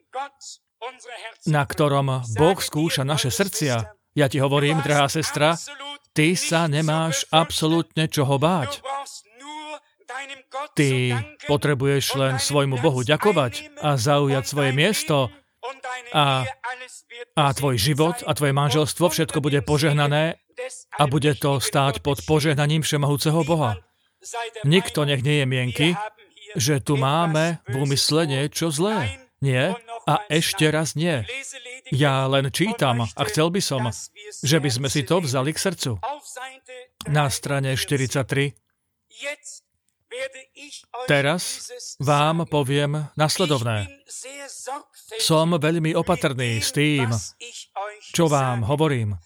na ktorom Boh skúša naše srdcia. Ja ti hovorím, drahá sestra, ty sa nemáš absolútne čoho báť. Ty potrebuješ len svojmu Bohu ďakovať a zaujať svoje miesto a tvoj život a tvoje manželstvo, všetko bude požehnané a bude to stáť pod požehnaním všemohúceho Boha. Nikto nech nie je mienky, že tu máme v úmysle niečo zlé. Nie a ešte raz nie. Ja len čítam a chcel by som, že by sme si to vzali k srdcu. Na strane 43. Teraz vám poviem nasledovné. Som veľmi opatrný s tým, čo vám hovorím.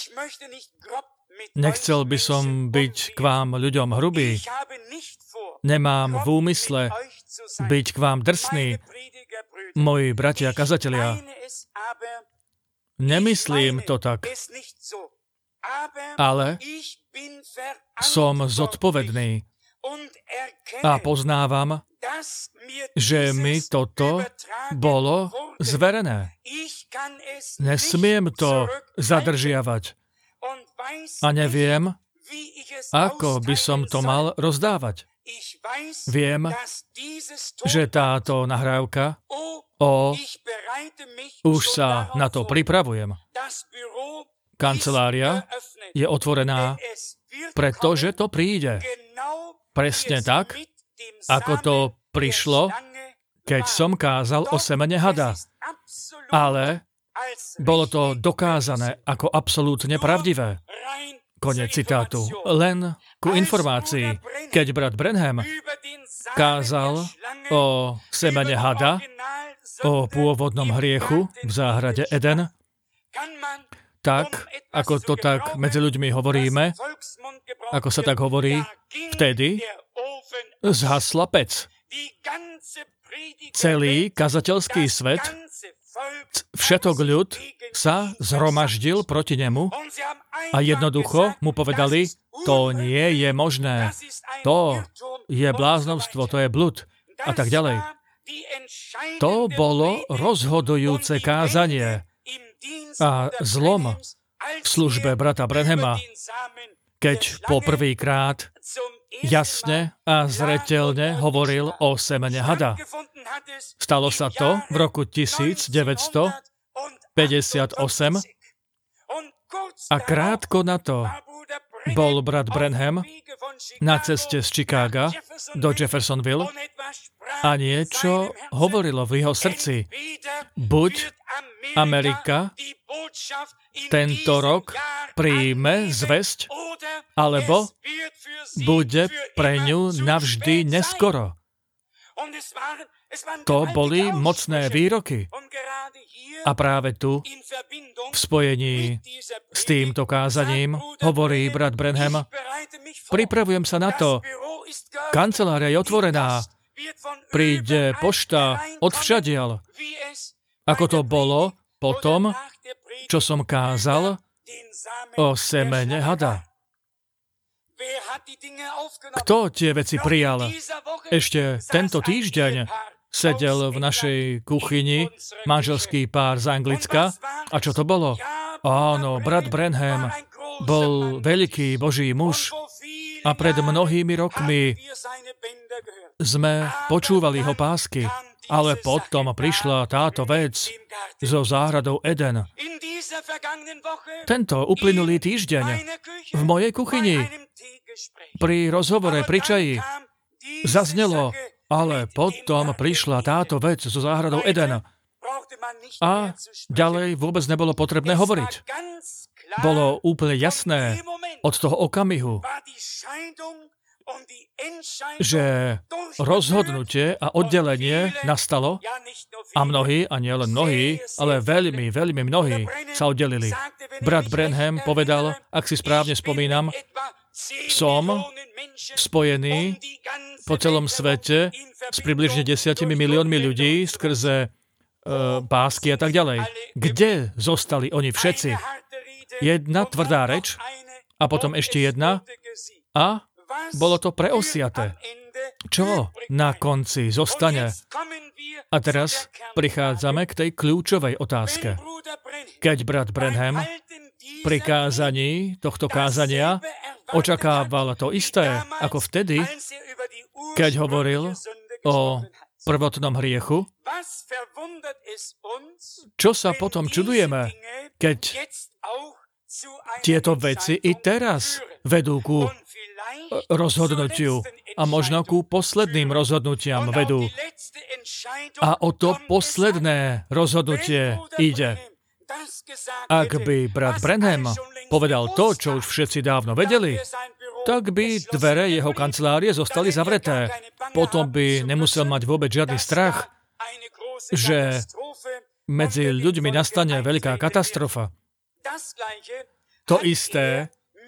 Nechcel by som byť k vám ľuďom hrubý. Nemám v úmysle byť k vám drsný, moji bratia kazatelia. Nemyslím to tak, ale som zodpovedný a poznávam, že mi toto bolo zverené. Nesmiem to zadržiavať a neviem, ako by som to mal rozdávať. Viem, že táto nahrávka už sa na to pripravujem. Kancelária je otvorená, pretože to príde. Presne tak, ako to prišlo, keď som kázal o semene hada. Ale bolo to dokázané ako absolútne pravdivé. Konec citátu. Len ku informácii, keď brat Branham kázal o semene hada, o pôvodnom hriechu v záhrade Eden, tak, ako to tak medzi ľuďmi hovoríme, ako sa tak hovorí, vtedy zhasla pec. Celý kazateľský svet, všetok ľud sa zhromaždil proti nemu a jednoducho mu povedali, to nie je možné, to je bláznovstvo, to je blud a tak ďalej. To bolo rozhodujúce kázanie a zlom v službe brata Branhama, keď poprvýkrát jasne a zreteľne hovoril o semene hada. Stalo sa to v roku 1958 a krátko na to bol brat Branham na ceste z Chicaga do Jeffersonville a niečo hovorilo v jeho srdci. Buď Amerika tento rok príjme zvesť, alebo bude pre ňu navždy neskoro. To boli mocné výroky. A práve tu, v spojení s týmto kázaním, hovorí brat Branham, pripravujem sa na to, kancelária je otvorená, príde pošta odvšadiaľ, ako to bolo potom, čo som kázal o semene hada. Kto tie veci prijal? Ešte tento týždeň sedel v našej kuchyni manželský pár z Anglicka. A čo to bolo? Áno, brat Branham bol veľký Boží muž a pred mnohými rokmi sme počúvali jeho pásky, ale potom prišla táto vec so záhradou Eden. Tento uplynulý týždeň v mojej kuchyni pri rozhovore pri čaji zaznelo, ale potom prišla táto vec so záhradou Eden. A ďalej vôbec nebolo potrebné hovoriť. Bolo úplne jasné od toho okamihu, že rozhodnutie a oddelenie nastalo a mnohí, a nie len mnohí, ale veľmi, veľmi mnohí sa oddelili. Brat Branham povedal, ak si správne spomínam, som spojený po celom svete s približne 10 miliónmi ľudí skrze pásky a tak ďalej. Kde zostali oni všetci? Jedna tvrdá reč a potom ešte jedna a bolo to preosiaté. Čo na konci zostane? A teraz prichádzame k tej kľúčovej otázke. Keď brat Branham pri kázaní tohto kázania očakával to isté ako vtedy, keď hovoril o prvotnom hriechu, čo sa potom čudujeme, keď tieto veci i teraz vedú ku rozhodnutiu a možno ku posledným rozhodnutiam vedú. A o to posledné rozhodnutie ide. Ak by brat Branham povedal to, čo už všetci dávno vedeli, tak by dvere jeho kancelárie zostali zavreté. Potom by nemusel mať vôbec žiadny strach, že medzi ľuďmi nastane veľká katastrofa. To isté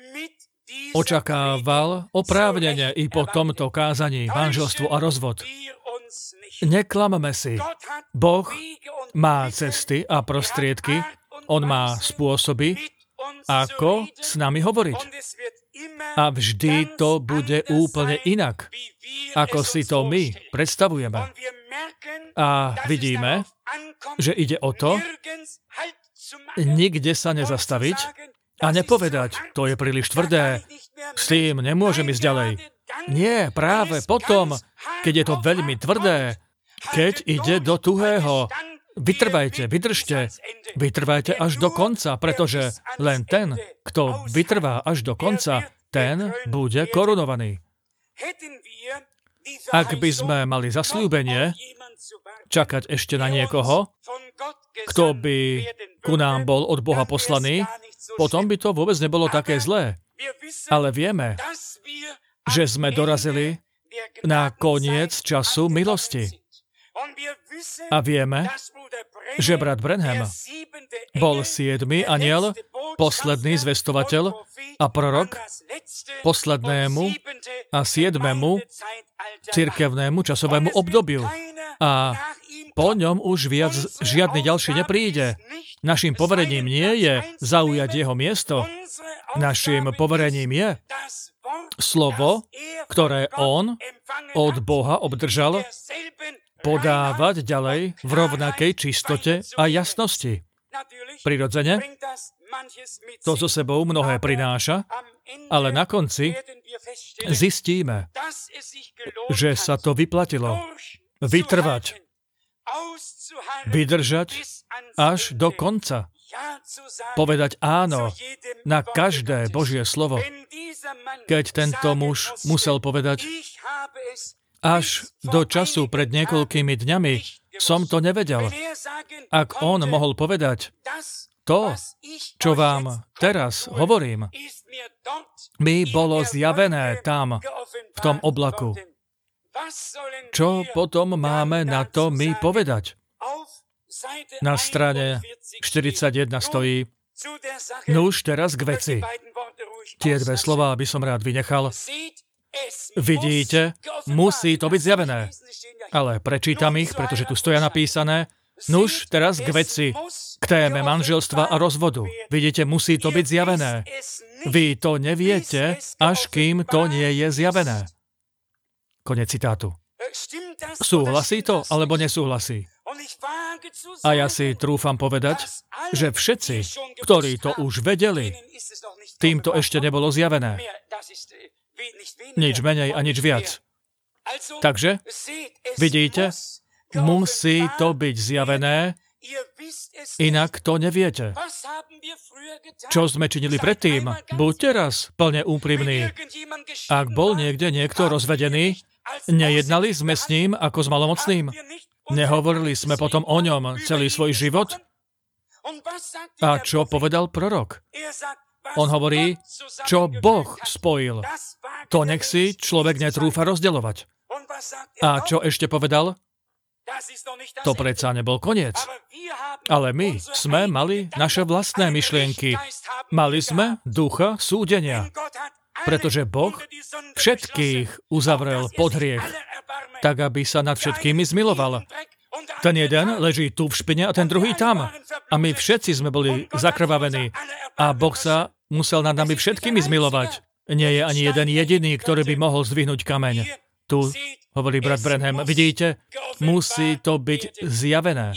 očakával oprávnene i po tomto kázaní manželstvo a rozvod. Neklamme si. Boh má cesty a prostriedky, on má spôsoby, ako s nami hovoriť. A vždy to bude úplne inak, ako si to my predstavujeme. A vidíme, že ide o to, nikde sa nezastaviť a nepovedať, to je príliš tvrdé, s tým nemôžem ísť ďalej. Nie, práve potom, keď je to veľmi tvrdé, keď ide do tuhého, vytrvajte, vydržte, vytrvajte až do konca, pretože len ten, kto vytrvá až do konca, ten bude korunovaný. Ak by sme mali zasľúbenie čakať ešte na niekoho, kto by ku nám bol od Boha poslaný, potom by to vôbec nebolo také zlé. Ale vieme, že sme dorazili na koniec času milosti. A vieme, že brat Branham bol 7. anjel, posledný zvestovateľ a prorok poslednému a 7. cirkevnému časovému obdobiu. A po ňom už viac žiadny ďalší nepríde. Naším poverením nie je zaujať jeho miesto. Naším poverením je slovo, ktoré on od Boha obdržal, podávať ďalej v rovnakej čistote a jasnosti. Prirodzene, to so sebou mnohé prináša, ale na konci zistíme, že sa to vyplatilo. Vytrvať, vydržať až do konca. Povedať áno na každé Božie slovo. Keď tento muž musel povedať, až do času pred niekoľkými dňami som to nevedel. Ak on mohol povedať, to, čo vám teraz hovorím, mi bolo zjavené tam, v tom oblaku. Čo potom máme na to my povedať? Na strane 41 stojí, nuž teraz k veci. Tie dve slová by som rád vynechal. Vidíte, musí to byť zjavené. Ale prečítam ich, pretože tu stoja napísané. Nuž, teraz k veci, k téme manželstva a rozvodu. Vidíte, musí to byť zjavené. Vy to neviete, až kým to nie je zjavené. Konec citátu. Súhlasí to, alebo nesúhlasí? A ja si trúfam povedať, že všetci, ktorí to už vedeli, tým to ešte nebolo zjavené. Nič menej a nič viac. Takže, vidíte, musí to byť zjavené, inak to neviete. Čo sme činili predtým? Buďte raz plne úprimní. Ak bol niekde niekto rozvedený, nejednali sme s ním ako s malomocným? Nehovorili sme potom o ňom celý svoj život? A čo povedal prorok? On hovorí, čo Boh spojil. To nech si človek netrúfa rozdeľovať. A čo ešte povedal? To predsa nebol koniec. Ale my sme mali naše vlastné myšlienky. Mali sme ducha súdenia. Pretože Boh všetkých uzavrel pod hriech, tak aby sa nad všetkými zmiloval. Ten jeden leží tu v špine a ten druhý tam. A my všetci sme boli zakrvavení. A Boh sa musel nad nami všetkými zmilovať. Nie je ani jeden jediný, ktorý by mohol zdvihnúť kameň. Tu, hovorí brat Branham, vidíte, musí to byť zjavené.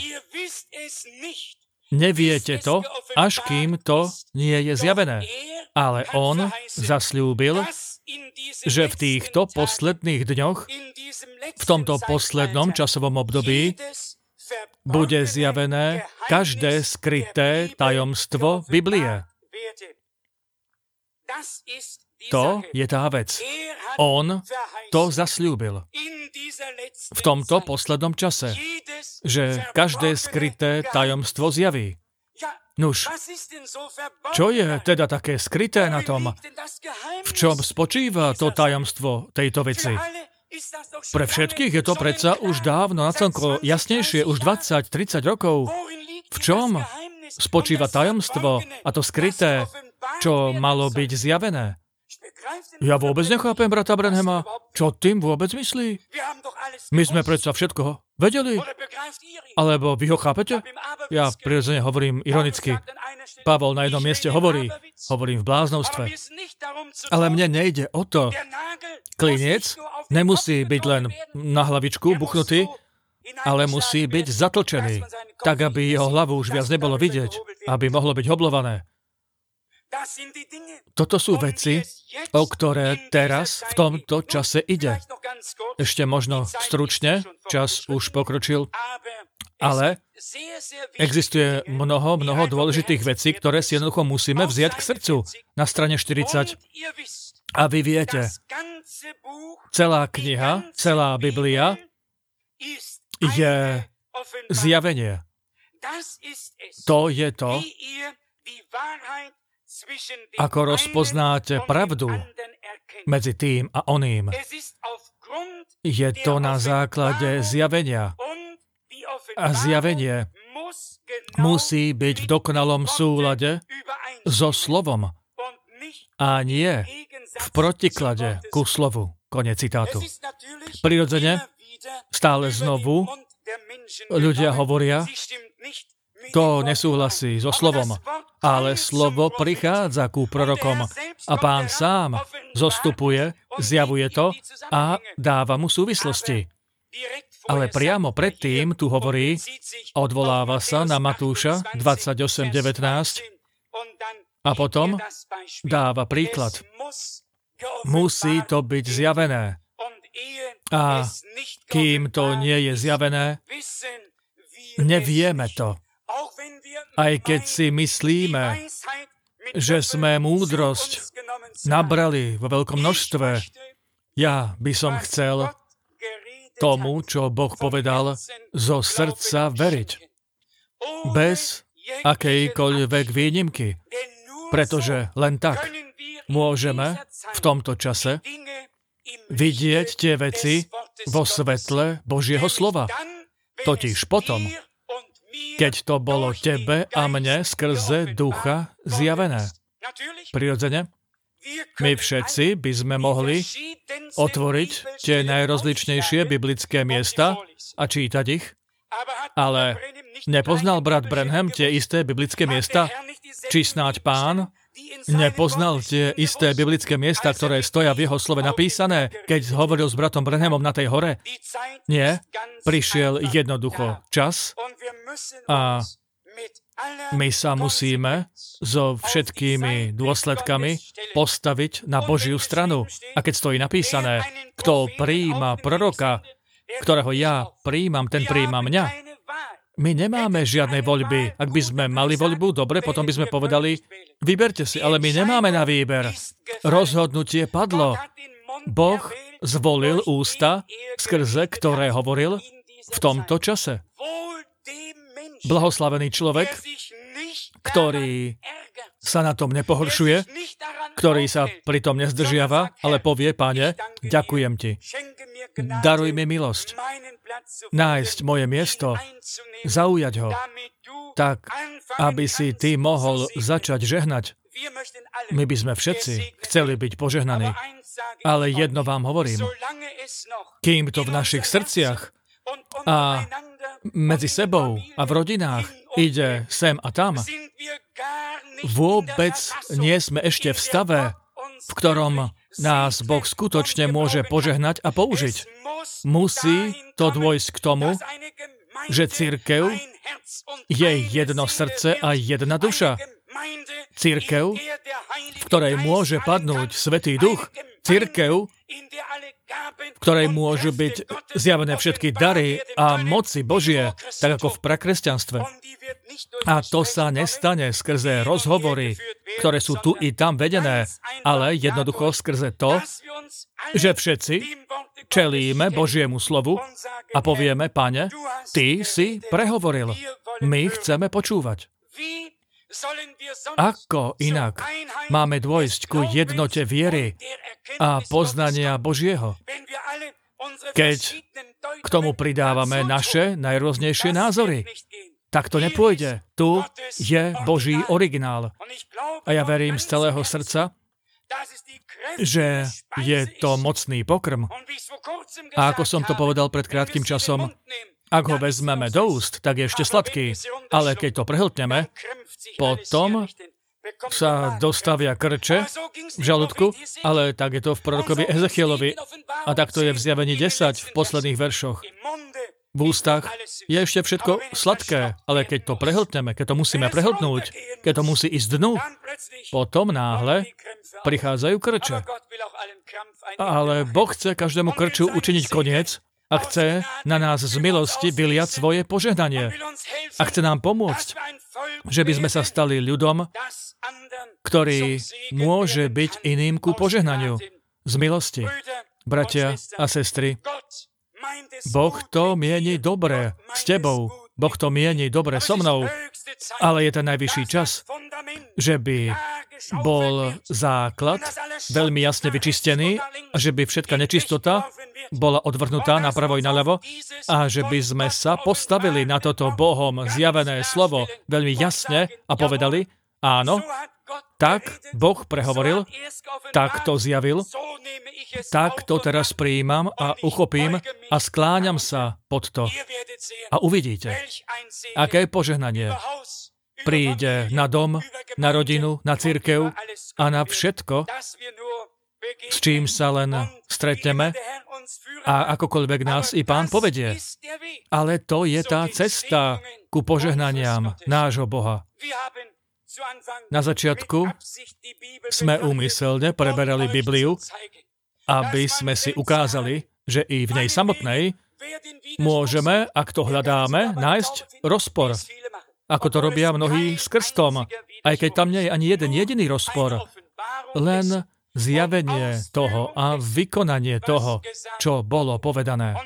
Neviete to, až kým to nie je zjavené. Ale on zasľúbil, že v týchto posledných dňoch, v tomto poslednom časovom období, bude zjavené každé skryté tajomstvo Biblie. To je tá vec. On to zasľúbil v tomto poslednom čase, že každé skryté tajomstvo zjaví. Nuž, čo je teda také skryté na tom? V čom spočíva to tajomstvo tejto veci? Pre všetkých je to predsa už dávno nacelko jasnejšie, už 20-30 rokov. V čom spočíva tajomstvo a to skryté, čo malo byť zjavené? Ja vôbec nechápem brata Branhama. Čo tým vôbec myslí? My sme predsa všetko vedeli. Alebo vy ho chápete? Ja prirodzene hovorím ironicky. Pavol na jednom mieste hovorím v bláznovstve. Ale mne nejde o to. Kliniec nemusí byť len na hlavičku buchnutý, ale musí byť zatlčený, tak aby jeho hlavu už viac nebolo vidieť, aby mohlo byť hoblované. Toto sú veci, o ktoré teraz v tomto čase ide. Ešte možno stručne, čas už pokročil, ale existuje mnoho dôležitých vecí, ktoré si jednoducho musíme vziať k srdcu. Na strane 40. A vy viete, celá kniha, celá Biblia je zjavenie. To je to, ako rozpoznáte pravdu medzi tým a oným. Je to na základe zjavenia. A zjavenie musí byť v dokonalom súlade so slovom a nie v protiklade ku slovu. Koniec citátu. Prirodzene, stále znovu, ľudia hovoria, to nesúhlasí so slovom, ale slovo prichádza ku prorokom a Pán sám zostupuje, zjavuje to a dáva mu súvislosti. Ale priamo predtým tu hovorí, odvoláva sa na Matúša 28:19 a potom dáva príklad. Musí to byť zjavené. A kým to nie je zjavené, nevieme to. Aj keď si myslíme, že sme múdrosť nabrali vo veľkom množstve, ja by som chcel tomu, čo Boh povedal, zo srdca veriť. Bez akejkoľvek výnimky. Pretože len tak môžeme v tomto čase vidieť tie veci vo svetle Božieho slova. Totiž potom, keď to bolo tebe a mne skrze ducha zjavené. Prirodzene, my všetci by sme mohli otvoriť tie najrozličnejšie biblické miesta a čítať ich, ale nepoznal brat Branham tie isté biblické miesta? Či snáď Pán nepoznal tie isté biblické miesta, ktoré stoja v jeho slove napísané, keď hovoril s bratom Branhamom na tej hore? Nie, prišiel jednoducho čas a my sa musíme so všetkými dôsledkami postaviť na Božiu stranu. A keď stojí napísané, kto prijíma proroka, ktorého ja prijímam, ten prijíma mňa. My nemáme žiadnej voľby. Ak by sme mali voľbu, dobre, potom by sme povedali, vyberte si, ale my nemáme na výber. Rozhodnutie padlo. Boh zvolil ústa, skrze ktoré hovoril v tomto čase. Blahoslavený človek, ktorý sa na tom nepohoršuje, ktorý sa pritom nezdržiava, ale povie, Pane, ďakujem ti. Daruj mi milosť. Nájsť moje miesto, zaujať ho, tak, aby si ty mohol začať žehnať. My by sme všetci chceli byť požehnaní, ale jedno vám hovorím. Kým to v našich srdciach a medzi sebou a v rodinách ide sem a tam, vôbec nie sme ešte v stave, v ktorom nás Boh skutočne môže požehnať a použiť. Musí to dôjsť k tomu, že cirkev je jedno srdce a jedna duša. Cirkev, v ktorej môže padnúť Svätý Duch. Cirkev, v ktorej môžu byť zjavené všetky dary a moci Božie, tak ako v prakresťanstve. A to sa nestane skrze rozhovory, ktoré sú tu i tam vedené, ale jednoducho skrze to, že všetci čelíme Božiemu slovu a povieme, Pane, Ty si prehovoril, my chceme počúvať. Ako inak máme dôjsť ku jednote viery a poznania Božieho, keď k tomu pridávame naše najrôznejšie názory? Tak to nepôjde. Tu je Boží originál. A ja verím z celého srdca, že je to mocný pokrm. A ako som to povedal pred krátkym časom, ak ho vezmeme do úst, tak je ešte sladký. Ale keď to prehltneme, potom sa dostavia krče v žalúdku, ale tak je to v prorokovi Ezechielovi. A takto je v Zjavení 10 v posledných veršoch. V ústach je ešte všetko sladké, ale keď to prehltneme, keď to musíme prehltnúť, keď to musí ísť dnu, potom náhle prichádzajú krče. Ale Boh chce každému krču učiniť koniec a chce na nás z milosti vyliať svoje požehnanie. A chce nám pomôcť, že by sme sa stali ľudom, ktorý môže byť iným ku požehnaniu. Z milosti. Bratia a sestry, Boh to mieni dobre s tebou. Boh to mieni dobre so mnou. Ale je ten najvyšší čas, že by bol základ veľmi jasne vyčistený, že by všetka nečistota bola odvrhnutá napravo i naľavo a že by sme sa postavili na toto Bohom zjavené slovo veľmi jasne a povedali, áno, tak Boh prehovoril, tak to zjavil, tak to teraz prijímam a uchopím a skláňam sa pod to. A uvidíte, aké požehnanie príde na dom, na rodinu, na cirkev a na všetko, s čím sa len stretneme a akokoľvek nás i Pán povedie. Ale to je tá cesta ku požehnaniam nášho Boha. Na začiatku sme úmyselne preberali Bibliu, aby sme si ukázali, že i v nej samotnej môžeme, ak to hľadáme, nájsť rozpor. Ako to robia mnohí s krstom, aj keď tam nie je ani jeden jediný rozpor. Len zjavenie toho a vykonanie toho, čo bolo povedané.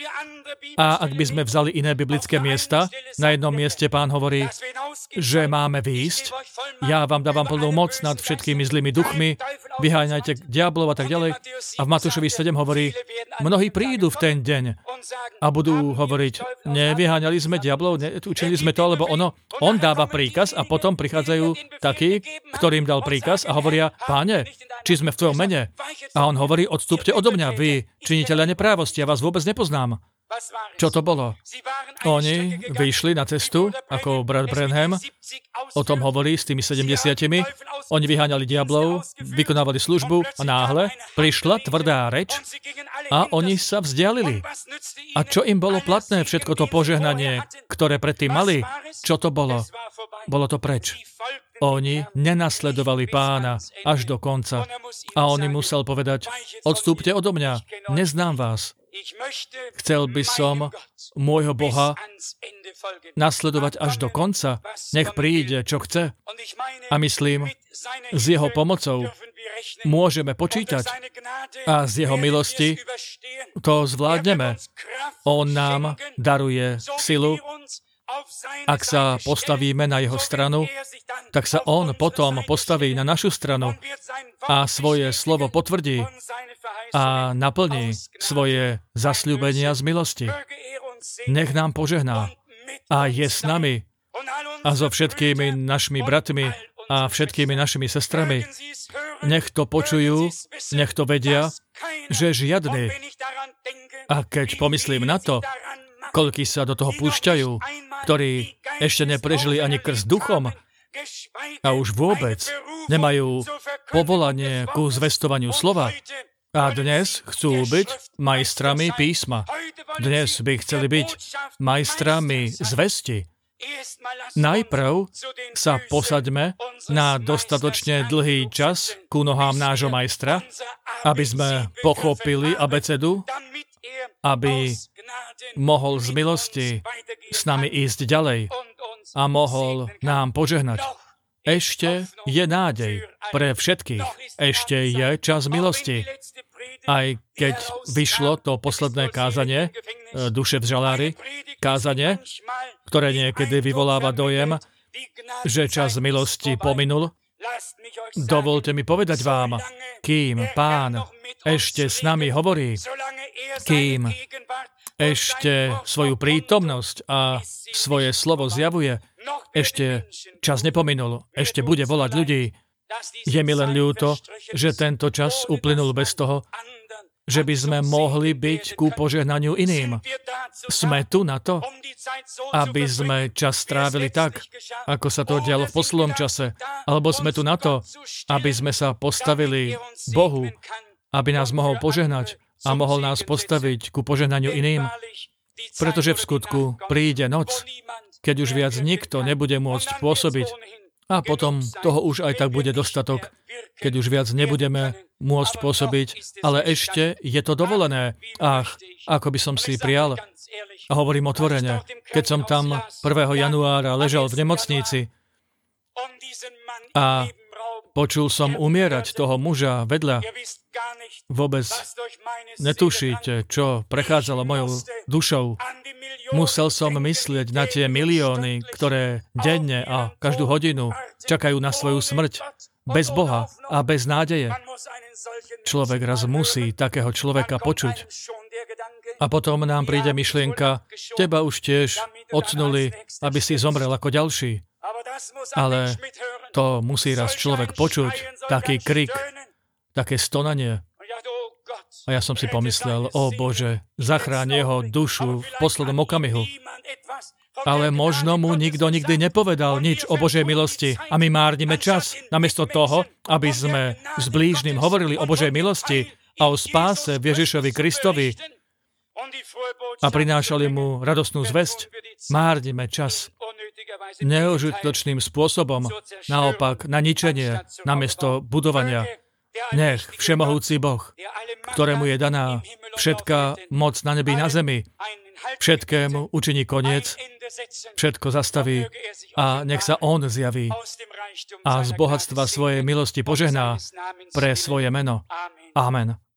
A ak by sme vzali iné biblické miesta, na jednom mieste Pán hovorí, že máme výjsť, ja vám dávam plnú moc nad všetkými zlými duchmi, vyháňajte diablov a tak ďalej. A v Matúšovi 7 hovorí, mnohí prídu v ten deň a budú hovoriť, nevyháňali sme diablov, učinili sme to, alebo ono. On dáva príkaz a potom prichádzajú takí, ktorým dal príkaz a hovoria, Páne, či sme v tvojom mene? A on hovorí, odstúpte odo mňa, vy činiteľia neprávosti, ja vás vôbec nepoznám. Čo to bolo? Oni vyšli na cestu, ako brat Branham o tom hovorí s tými 70. Oni vyháňali diablov, vykonávali službu a náhle prišla tvrdá reč a oni sa vzdialili. A čo im bolo platné, všetko to požehnanie, ktoré predtým mali, čo to bolo? Bolo to preč. Oni nenasledovali Pána až do konca. A on im musel povedať, odstúpte odo mňa, neznám vás. Chcel by som môjho Boha nasledovať až do konca. Nech príde, čo chce. A myslím, s jeho pomocou môžeme počítať a z jeho milosti to zvládneme. On nám daruje silu. Ak sa postavíme na jeho stranu, tak sa on potom postaví na našu stranu a svoje slovo potvrdí a naplní svoje zasľúbenia z milosti. Nech nám požehná a je s nami a so všetkými našimi bratmi a všetkými našimi sestrami. Nech to počujú, nech to vedia, že žiadny. A keď pomyslím na to, koľkí sa do toho púšťajú, ktorí ešte neprežili ani krst duchom a už vôbec nemajú povolanie ku zvestovaniu slova a dnes chcú byť majstrami písma. Dnes by chceli byť majstrami zvesti. Najprv sa posaďme na dostatočne dlhý čas ku nohám nášho majstra, aby sme pochopili abecedu, aby mohol z milosti s nami ísť ďalej a mohol nám požehnať. Ešte je nádej pre všetkých. Ešte je čas milosti. Aj keď vyšlo to posledné kázanie, duše v žalári, kázanie, ktoré niekedy vyvoláva dojem, že čas milosti pominul, dovolte mi povedať vám, kým Pán ešte s nami hovorí, kým ešte svoju prítomnosť a svoje slovo zjavuje, ešte čas nepominul, ešte bude volať ľudí. Je mi len ľúto, že tento čas uplynul bez toho, že by sme mohli byť ku požehnaniu iným. Sme tu na to, aby sme čas strávili tak, ako sa to dialo v poslednom čase, alebo sme tu na to, aby sme sa postavili Bohu, aby nás mohol požehnať a mohol nás postaviť ku požehnaniu iným, pretože v skutku príde noc, keď už viac nikto nebude môcť pôsobiť. A potom toho už aj tak bude dostatok, keď už viac nebudeme môcť pôsobiť, ale ešte je to dovolené. Ach, ako by som si prial. A hovorím otvorene, keď som tam 1. januára ležal v nemocnici a počul som umierať toho muža vedľa, vôbec netušíte, čo prechádzalo mojou dušou. Musel som myslieť na tie milióny, ktoré denne a každú hodinu čakajú na svoju smrť, bez Boha a bez nádeje. Človek raz musí takého človeka počuť. A potom nám príde myšlienka, teba už tiež odsnuli, aby si zomrel ako ďalší. Ale to musí raz človek počuť, taký krik, také stonanie. A ja som si pomyslel, o Bože, zachráň jeho dušu v poslednom okamihu. Ale možno mu nikto nikdy nepovedal nič o Božej milosti a my márnime čas, namiesto toho, aby sme s blížnym hovorili o Božej milosti a o spáse v Ježišovi Kristovi a prinášali mu radostnú zvesť. Márnime čas neužitočným spôsobom, naopak na ničenie, namiesto budovania. Nech všemohúci Boh, ktorému je daná všetká moc na nebi na zemi, všetkému učiní koniec, všetko zastaví a nech sa On zjaví a z bohatstva svojej milosti požehná pre svoje meno. Amen.